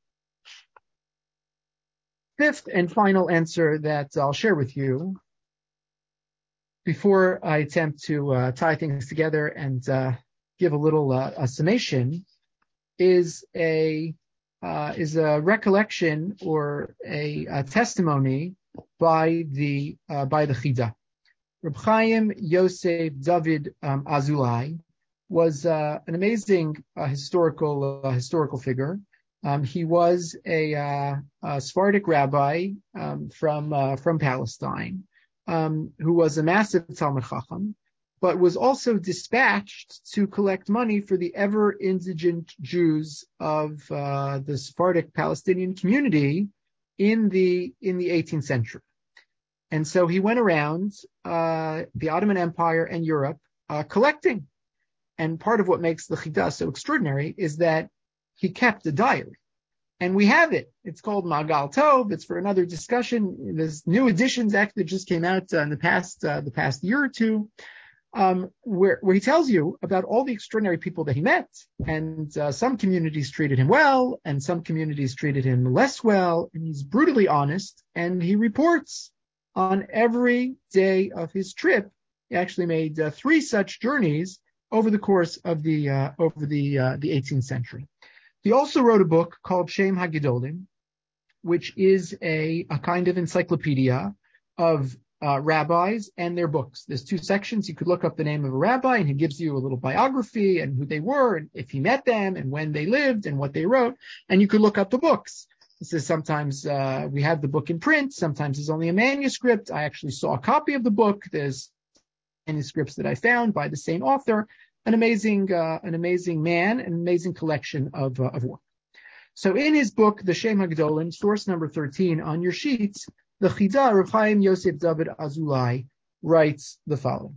Speaker 1: Fifth and final answer that I'll share with you before I attempt to uh, tie things together and uh, give a little uh, a summation is a uh, is a recollection or a, a testimony by the uh, by the Chida. Reb Chaim Yosef David um, Azulai was uh, an amazing uh, historical uh, historical figure. Um, he was a, uh, a Sephardic rabbi um, from uh, from Palestine, um, who was a massive Talmid Chacham, but was also dispatched to collect money for the ever indigent Jews of uh, the Sephardic Palestinian community in the in the eighteenth century. And so he went around uh, the Ottoman Empire and Europe uh, collecting. And part of what makes the Chida so extraordinary is that he kept a diary. And we have it. It's called Magal Tov. It's for another discussion. There's new editions actually just came out uh, in the past uh, the past year or two, um, where, where he tells you about all the extraordinary people that he met. And uh, some communities treated him well, and some communities treated him less well. And he's brutally honest, and he reports on every day of his trip. He actually made uh, three such journeys over the course of the uh, over the uh, the eighteenth century. He also wrote a book called Shem HaGedolim, which is a, a kind of encyclopedia of uh, rabbis and their books. There's two sections. You could look up the name of a rabbi, and he gives you a little biography and who they were, and if he met them, and when they lived, and what they wrote. And you could look up the books. This is sometimes uh, we have the book in print. Sometimes it's only a manuscript. I actually saw a copy of the book. There's manuscripts that I found by the same author. an amazing, uh, an amazing man, an amazing collection of, uh, of work. So in his book, the Shem HaGedolim, source number thirteen on your sheets, the Chida Rav Chaim Yosef David Azulai writes the following.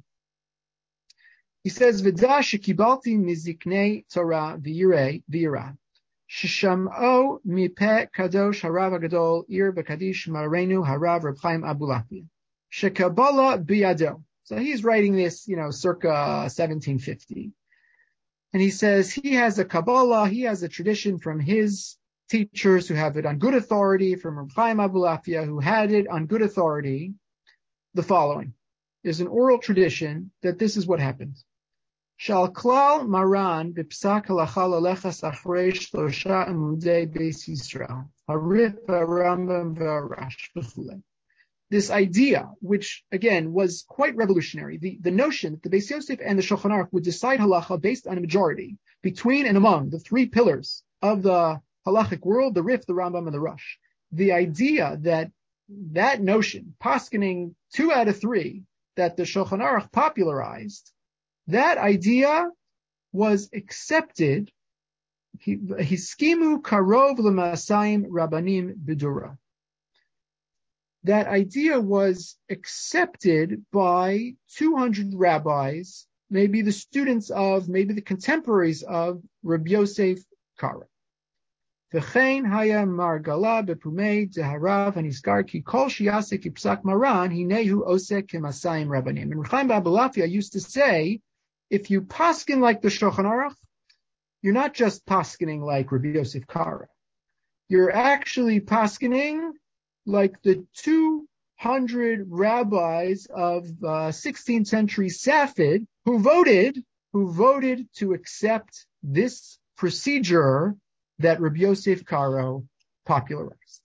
Speaker 1: He says, V'da shekibalti miziknei Torah v'yirei v'yira, shesham'o mipeh kadosh harav HaGadol ir v'kadish marenu harav Rav Chaim Abulafia, shekabala biyado. So he's writing this, you know, circa seventeen fifty. And he says he has a Kabbalah, he has a tradition from his teachers who have it on good authority, from Rav Chaim Abulafia, who had it on good authority, the following. There's an oral tradition that this is what happens. Shal klal maran b'psak halacha lelechas achrei shlosha amudei beis Yisrael, harif v'rambam v'arash v'chulei. This idea, which again was quite revolutionary, the, the notion that the Beis Yosef and the Shulchan Aruch would decide halacha based on a majority between and among the three pillars of the halachic world, the Rif, the Rambam, and the Rush. The idea that that notion, paskening two out of three, that the Shulchan Aruch popularized, that idea was accepted. Hiskimu karov l'masayim rabbanim b'dura. That idea was accepted by two hundred rabbis, maybe the students of, maybe the contemporaries of Rabbi Yosef Karo. V'chein haya margala bepumei deharav haniskar ki kol shiyase ki psak maran hinehu osek kemasayim rabbanim. And Rav Chaim Abulafia used to say, if you paskin like the Shulchan Aruch, you're not just paskening like Rabbi Yosef Karo. You're actually paskening like the two hundred rabbis of uh, sixteenth century Safed who voted, who voted to accept this procedure that Rabbi Yosef Karo popularized.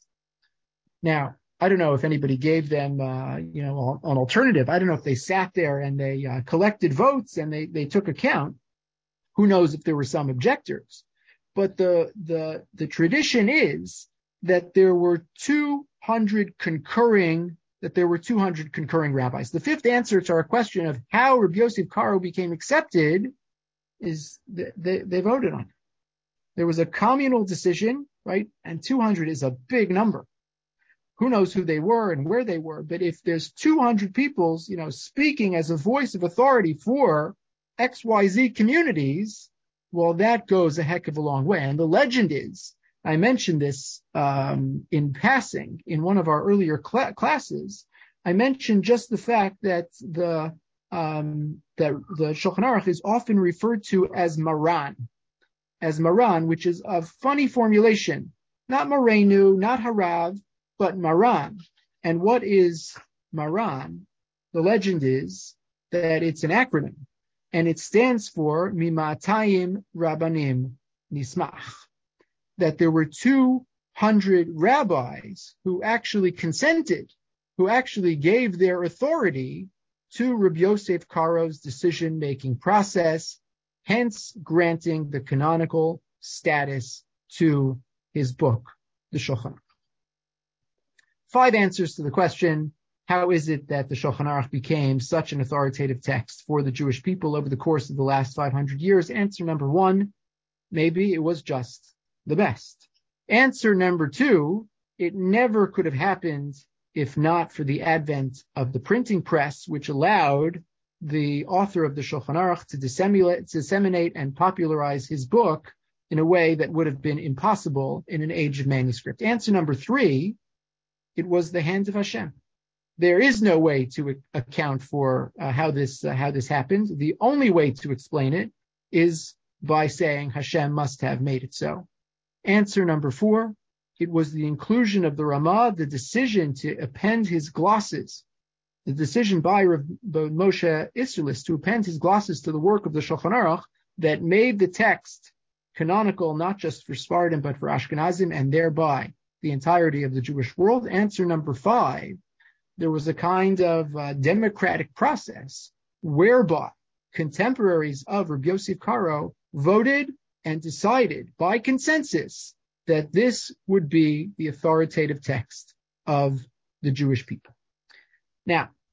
Speaker 1: Now, I don't know if anybody gave them, uh, you know, an alternative. I don't know if they sat there and they uh, collected votes and they, they took account. Who knows if there were some objectors? But the the the tradition is that there were two hundred concurring, that there were two hundred concurring rabbis. The fifth answer to our question of how Rabbi Yosef Karo became accepted is they, they, they voted on it. There was a communal decision, right? And two hundred is a big number. Who knows who they were and where they were? But if there's two hundred people, you know, speaking as a voice of authority for X Y Z communities, well, that goes a heck of a long way. And the legend is, I mentioned this um, in passing in one of our earlier cl- classes. I mentioned just the fact that the um, that the Shulchan Aruch is often referred to as Maran, as Maran, which is a funny formulation, not Marenu, not Harav, but Maran. And what is Maran? The legend is that it's an acronym, and it stands for Mimatayim Rabbanim Nismach. That there were two hundred rabbis who actually consented, who actually gave their authority to Rabbi Yosef Karo's decision-making process, hence granting the canonical status to his book, the Shulchan Aruch. Five answers to the question, how is it that the Shulchan Aruch became such an authoritative text for the Jewish people over the course of the last five hundred years? Answer number one, maybe it was just the best. Answer number two, it never could have happened if not for the advent of the printing press, which allowed the author of the Shulchan Aruch to disseminate, disseminate and popularize his book in a way that would have been impossible in an age of manuscript. Answer number three, it was the hand of Hashem. There is no way to account for uh, how this uh, how this happened. The only way to explain it is by saying Hashem must have made it so. Answer number four, it was the inclusion of the Ramah, the decision to append his glosses, the decision by Rav Moshe Isserlis to append his glosses to the work of the Shulchan Aruch that made the text canonical not just for Sephardim but for Ashkenazim and thereby the entirety of the Jewish world. Answer number five, there was a kind of uh, democratic process whereby contemporaries of Rabbi Yosef Karo voted and decided by consensus that this would be the authoritative text of the Jewish people. Now,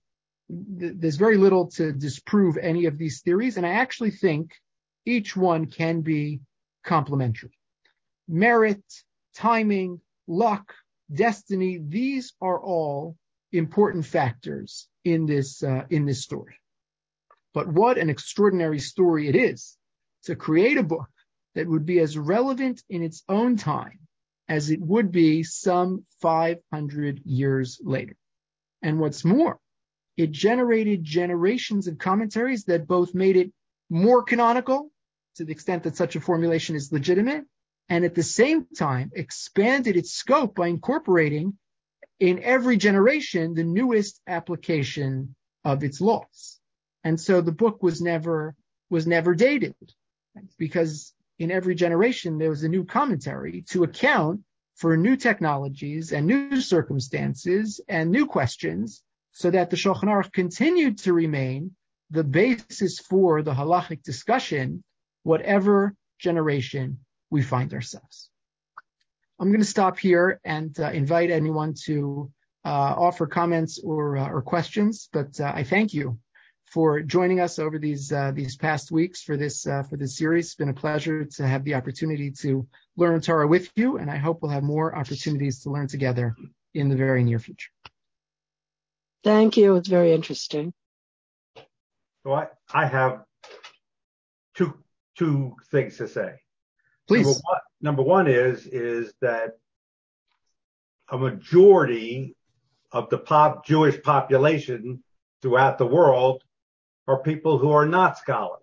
Speaker 1: th- there's very little to disprove any of these theories, and I actually think each one can be complementary. Merit, timing, luck, destiny, these are all important factors in this uh, in this story. But what an extraordinary story it is to create a book that would be as relevant in its own time as it would be some five hundred years later. And what's more, it generated generations of commentaries that both made it more canonical, to the extent that such a formulation is legitimate, and at the same time expanded its scope by incorporating in every generation the newest application of its laws. And so the book was never was never dated, because in every generation there was a new commentary to account for new technologies and new circumstances and new questions, so that the Shulchan Aruch continued to remain the basis for the halachic discussion, whatever generation we find ourselves. I'm going to stop here and uh, invite anyone to uh, offer comments or uh, or questions. But uh, I thank you for joining us over these uh, these past weeks for this uh, for this series. It's been a pleasure to have the opportunity to learn Torah with you, and I hope we'll have more opportunities to learn together in the very near future.
Speaker 5: Thank you. It's very interesting.
Speaker 4: So I, I have two two things to say.
Speaker 1: Please.
Speaker 4: Number one, number one is is that a majority of the pop Jewish population throughout the world are people who are not scholars.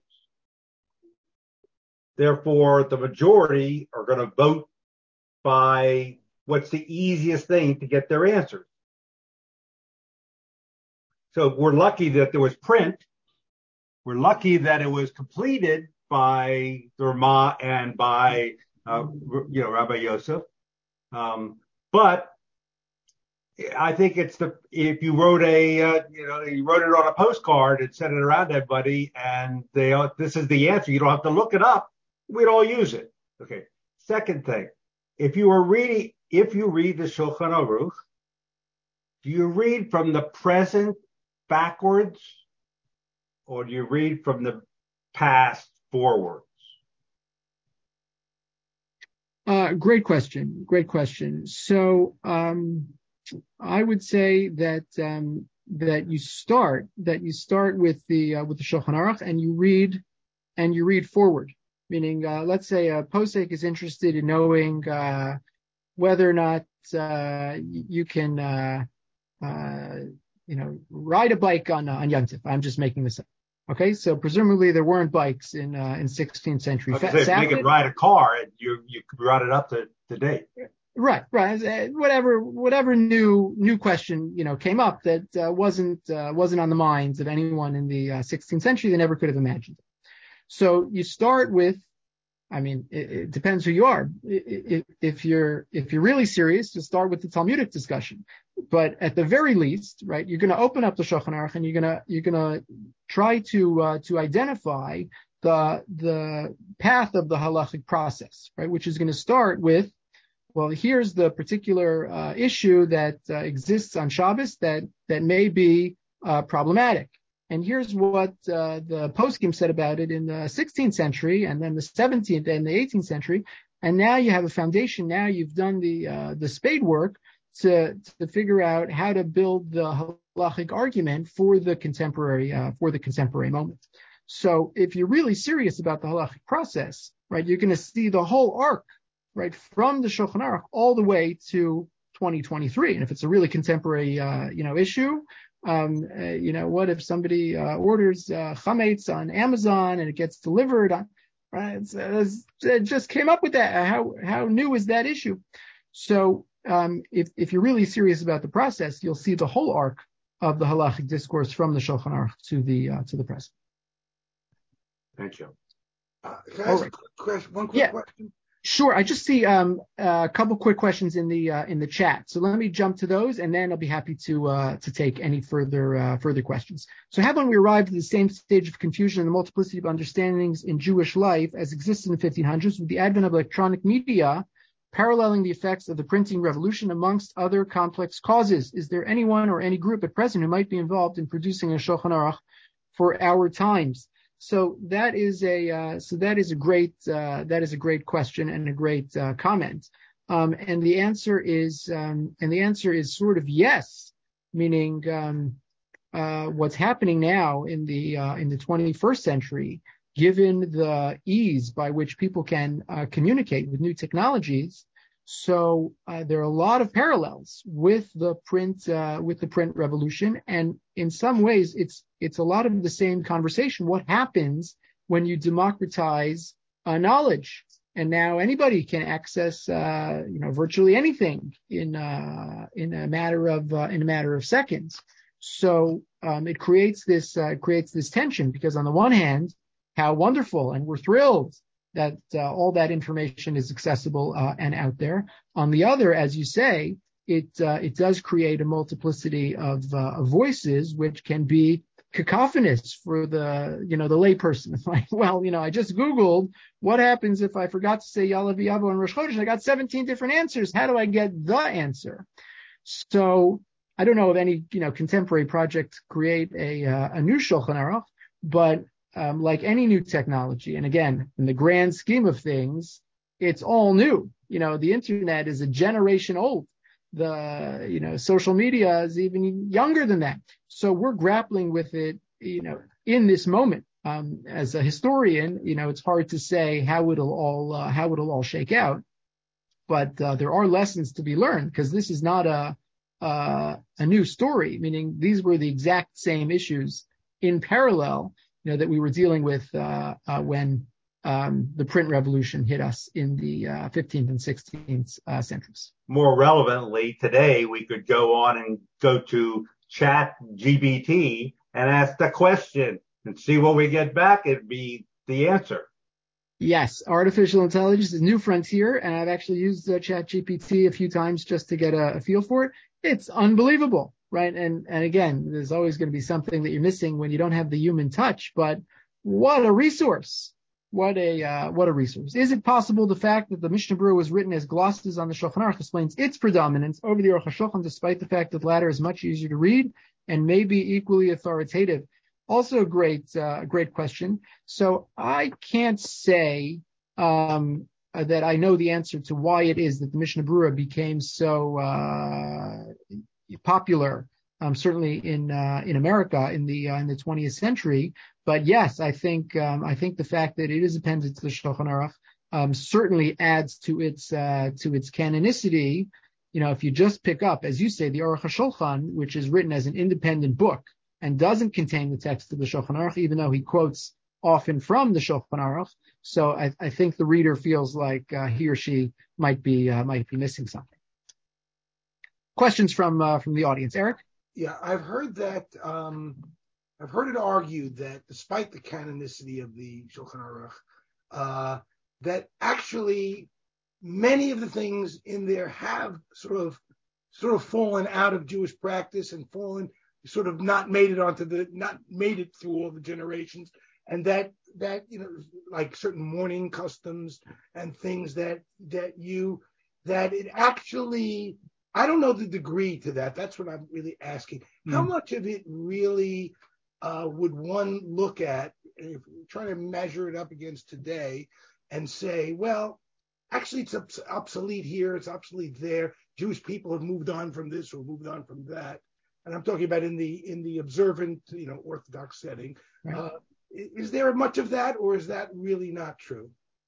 Speaker 4: Therefore, the majority are going to vote by what's the easiest thing to get their answers. So we're lucky that there was print. We're lucky that it was completed by the Ramah and by, uh, you know, Rabbi Yosef. Um, but I think it's the, if you wrote a, uh, you know, you wrote it on a postcard and sent it around to everybody, and they, this is the answer. You don't have to look it up. We'd all use it. Okay. Second thing, if you were reading, if you read the Shulchan Aruch, do you read from the present backwards, or do you read from the past forwards?
Speaker 1: Uh, great question. Great question. So, um, I would say that, um, that you start, that you start with the, uh, with the Shulchan Aruch, and you read, and you read forward. Meaning, uh, let's say a posek is interested in knowing, uh, whether or not, uh, you can, uh, uh, you know, ride a bike on, uh, on Yom Tov. I'm just making this up. Okay, so presumably there weren't bikes in uh, in sixteenth century.
Speaker 4: Okay, so if you could ride a car, and you you could ride it up to, to date.
Speaker 1: Right, right. Whatever whatever new new question you know came up that uh, wasn't uh, wasn't on the minds of anyone in the uh, sixteenth century, they never could have imagined it. So you start with, I mean, it, it depends who you are. If, if you're if you're really serious, you start with the Talmudic discussion. But at the very least, right, you're going to open up the Shulchan Aruch, and you're going to you're going to try to uh, to identify the the path of the halachic process, right, which is going to start with, well, here's the particular uh, issue that uh, exists on Shabbos that that may be uh, problematic. And here's what uh, the poskim said about it in the sixteenth century, and then the seventeenth and the eighteenth century. And now you have a foundation. Now you've done the uh, the spade work to to figure out how to build the halachic argument for the contemporary uh, for the contemporary moment. So if you're really serious about the halachic process, right, you're going to see the whole arc, right, from the Shulchan Aruch all the way to twenty twenty-three. And if it's a really contemporary uh, you know issue. Um, uh, you know, what if somebody uh, orders uh, chametz on Amazon and it gets delivered on, right? It's, it's, it just came up with that. How how new is that issue? So um, if if you're really serious about the process, you'll see the whole arc of the halachic discourse from the Shulchan Aruch to the uh, to the present.
Speaker 4: Thank you.
Speaker 2: Uh, can I ask right. a question, one quick
Speaker 1: yeah.
Speaker 2: question?
Speaker 1: Sure. I just see um, a couple quick questions in the uh, in the chat. So let me jump to those, and then I'll be happy to uh, to take any further uh, further questions. So how when we arrived at the same stage of confusion and the multiplicity of understandings in Jewish life as existed in the fifteen hundreds, with the advent of electronic media, paralleling the effects of the printing revolution amongst other complex causes. Is there anyone or any group at present who might be involved in producing a Shulchan Aruch for our times? So that is a uh, so that is a great uh, that is a great question and a great uh, comment. Um, and the answer is um, and the answer is sort of yes, meaning um, uh, what's happening now in the uh, in the twenty-first century, given the ease by which people can uh, communicate with new technologies. So uh, there are a lot of parallels with the print uh, with the print revolution, and in some ways, it's it's a lot of the same conversation. What happens when you democratize uh, knowledge, and now anybody can access uh, you know virtually anything in uh, in a matter of uh, in a matter of seconds. So um, it creates this uh, creates this tension, because on the one hand, how wonderful, and we're thrilled that uh, all that information is accessible uh, and out there. On the other, as you say, it uh, it does create a multiplicity of, uh, of voices, which can be cacophonous for the you know the layperson. It's like, well, you know, I just Googled what happens if I forgot to say Ya'aleh V'Yavo and Rosh Chodesh. I got seventeen different answers. How do I get the answer? So I don't know of any you know contemporary project to create a uh, a new Shulchan Aruch, but Um, like any new technology, and again, in the grand scheme of things, it's all new. You know, the internet is a generation old. The, you know, social media is even younger than that. So we're grappling with it, you know, in this moment. Um, as a historian, you know, it's hard to say how it'll all, uh, how it'll all shake out. But uh, there are lessons to be learned, because this is not a, uh, a new story, meaning these were the exact same issues in parallel, you know, that we were dealing with uh, uh, when um, the print revolution hit us in the uh, fifteenth and sixteenth uh, centuries.
Speaker 4: More relevantly, today we could go on and go to Chat G P T and ask the question and see what we get back. It'd be the answer.
Speaker 1: Yes, artificial intelligence is a new frontier, and I've actually used uh, Chat G P T a few times just to get a, a feel for it. It's unbelievable. Right. And, and again, there's always going to be something that you're missing when you don't have the human touch. But what a resource. What a, uh, what a resource. Is it possible the fact that the Mishnah Berurah was written as glosses on the Shulchan Aruch explains its predominance over the Aruch HaShulchan, despite the fact that the latter is much easier to read and may be equally authoritative? Also a great, uh, great question. So I can't say, um, uh, that I know the answer to why it is that the Mishnah Berurah became so, uh, popular, um, certainly in uh, in America in the uh, in the twentieth century. But yes, I think um, I think the fact that it is appended to the Shulchan Aruch um, certainly adds to its uh, to its canonicity. You know, if you just pick up, as you say, the Aruch HaShulchan, which is written as an independent book and doesn't contain the text of the Shulchan Aruch, even though he quotes often from the Shulchan Aruch. So I, I think the reader feels like uh, he or she might be uh, might be missing something. Questions from uh, from the audience, Eric?
Speaker 6: Yeah, I've heard that. Um, I've heard it argued that despite the canonicity of the Shulchan Aruch, uh, that actually many of the things in there have sort of sort of fallen out of Jewish practice and fallen, sort of not made it onto the, not made it through all the generations, and that that you know, like certain mourning customs and things that that you that it actually. I don't know the degree to that. That's what I'm really asking. Mm. How much of it really uh, would one look at, if we're trying to measure it up against today, and say, well, actually it's obsolete here, it's obsolete there. Jewish people have moved on from this or moved on from that. And I'm talking about in the in the observant, you know, Orthodox setting. Right. Uh, is there much of that, or is that really not true?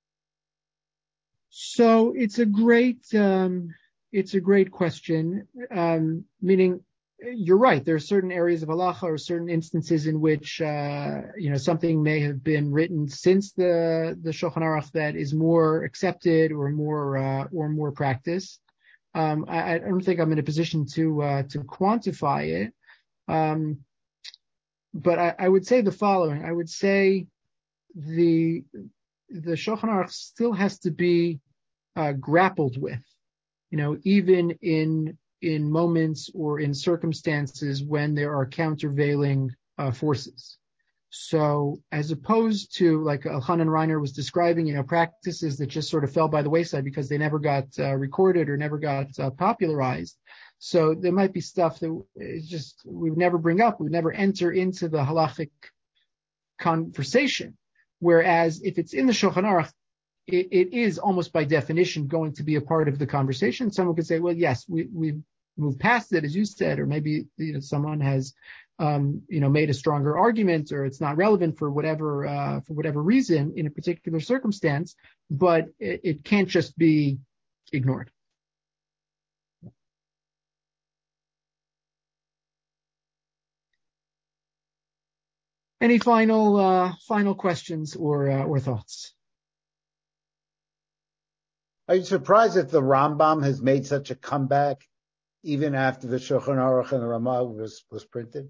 Speaker 1: So it's a great. Um... It's a great question, um, meaning you're right. There are certain areas of halacha or certain instances in which, uh, you know, something may have been written since the, the Shulchan Aruch that is more accepted or more, uh, or more practiced. Um, I, I don't think I'm in a position to, uh, to quantify it. Um, but I, I would say the following. I would say the, the Shulchan Aruch still has to be, uh, grappled with. You know, even in in moments or in circumstances when there are countervailing uh, forces. So as opposed to, like Elchanan Reiner was describing, you know, practices that just sort of fell by the wayside because they never got uh, recorded or never got uh, popularized. So there might be stuff that is just, we would never bring up, we would never enter into the halachic conversation. Whereas if it's in the Shulchan Aruch, it, it is almost by definition going to be a part of the conversation. Someone could say, well, yes, we, we've moved past it, as you said, or maybe, you know, someone has Um, you know, made a stronger argument, or it's not relevant for whatever uh, for whatever reason in a particular circumstance, but it, it can't just be ignored. Any final uh, final questions or uh, or thoughts?
Speaker 2: Are you surprised that the Rambam has made such a comeback, even after the Shulchan Aruch and the Ramah was was printed?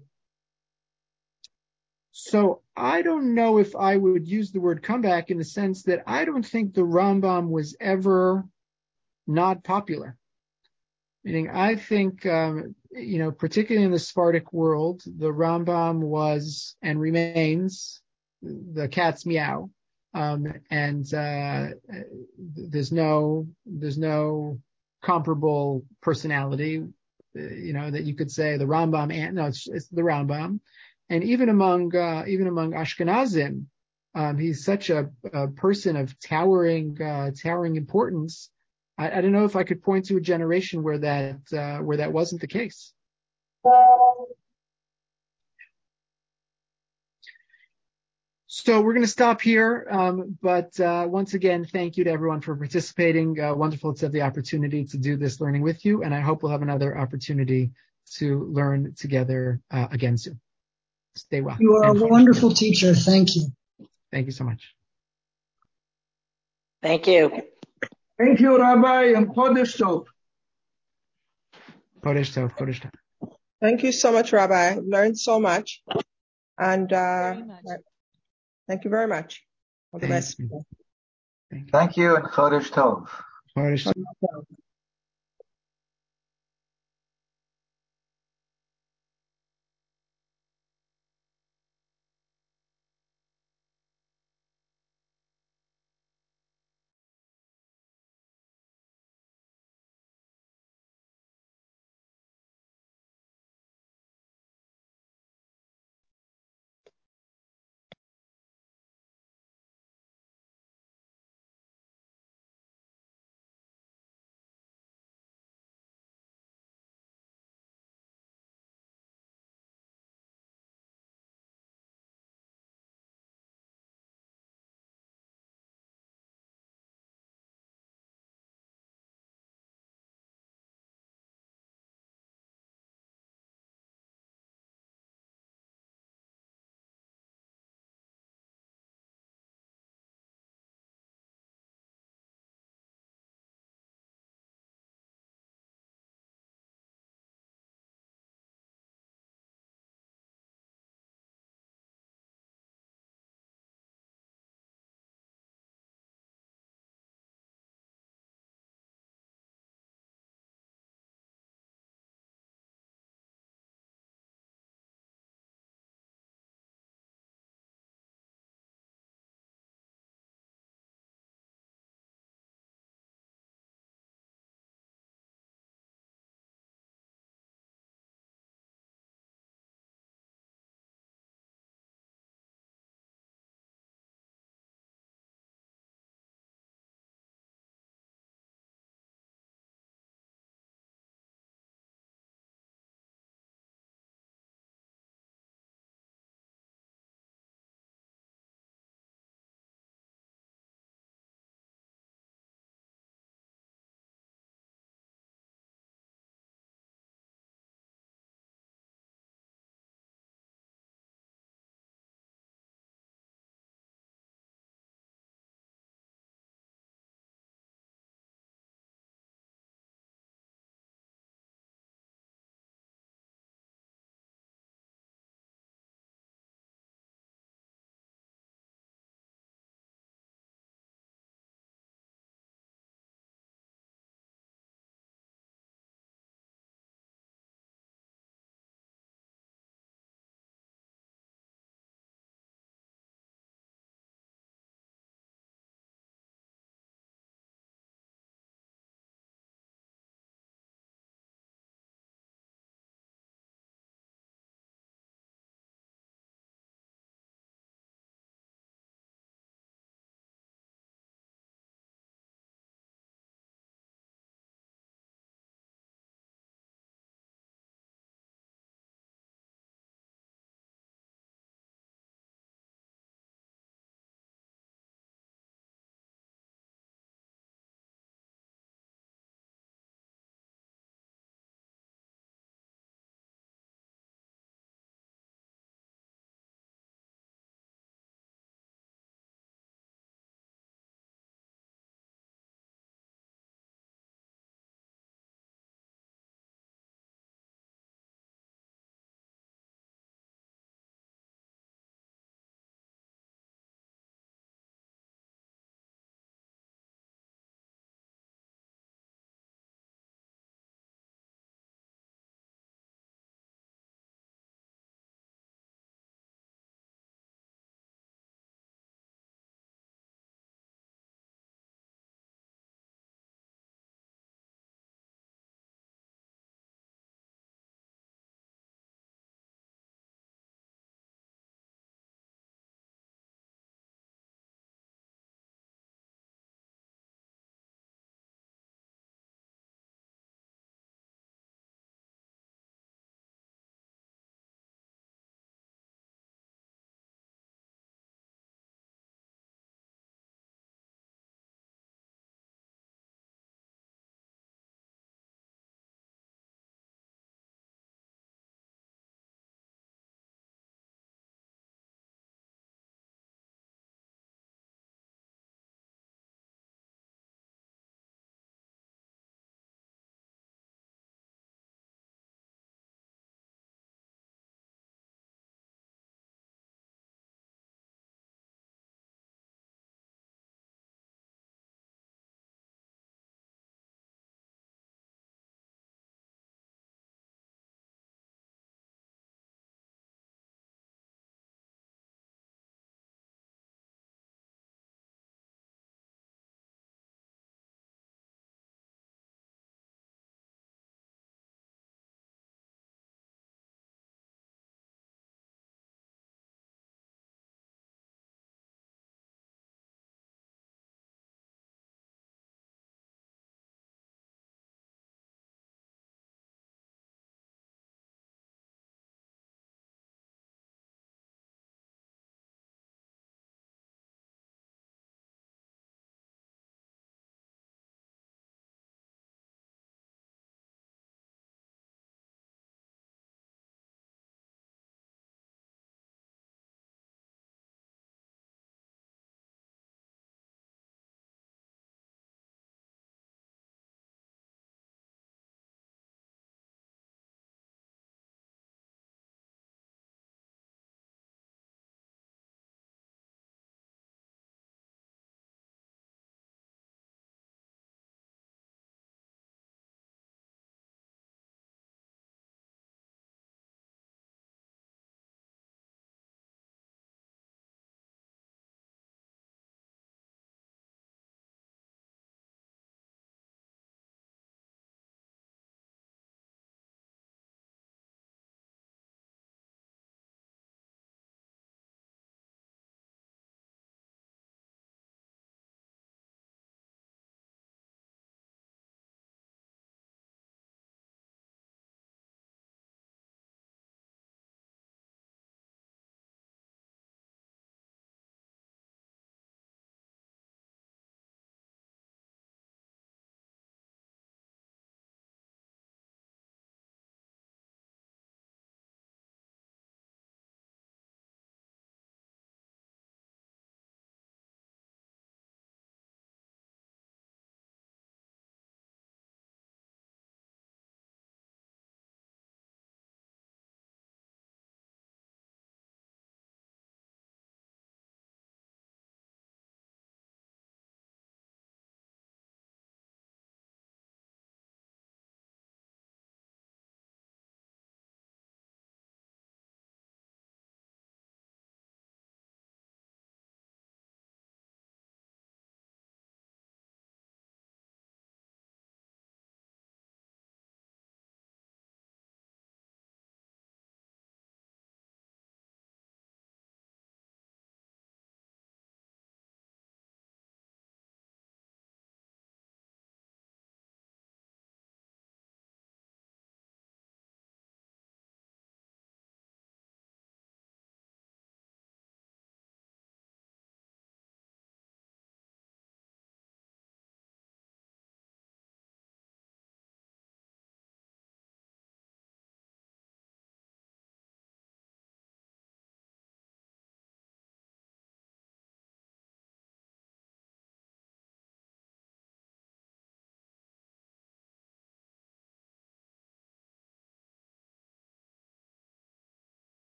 Speaker 1: So I don't know if I would use the word comeback in the sense that I don't think the Rambam was ever not popular. Meaning, I think, um, you know, particularly in the Sephardic world, the Rambam was and remains the cat's meow. Um, and uh, there's no there's no comparable personality, you know, that you could say the Rambam. And no, it's, it's the Rambam. And even among uh, even among Ashkenazim, um, he's such a, a person of towering uh, towering importance. I, I don't know if I could point to a generation where that uh, where that wasn't the case. So we're going to stop here. Um, but uh, once again, thank you to everyone for participating. Uh, wonderful to have the opportunity to do this learning with you, and I hope we'll have another opportunity to learn together uh, again soon. Stay well.
Speaker 7: You are a wonderful teacher. Thank you.
Speaker 1: Thank you so much.
Speaker 5: Thank you.
Speaker 8: Thank you, Rabbi, and Chodesh Tov.
Speaker 1: Chodesh Tov, Chodesh Tov.
Speaker 9: Thank you so much, Rabbi. I've learned so much. And uh, much. Thank you very much. All the
Speaker 1: Thank
Speaker 9: best.
Speaker 1: You. Thank you.
Speaker 10: Thank you, and Chodesh Tov.
Speaker 1: Chodesh Tov.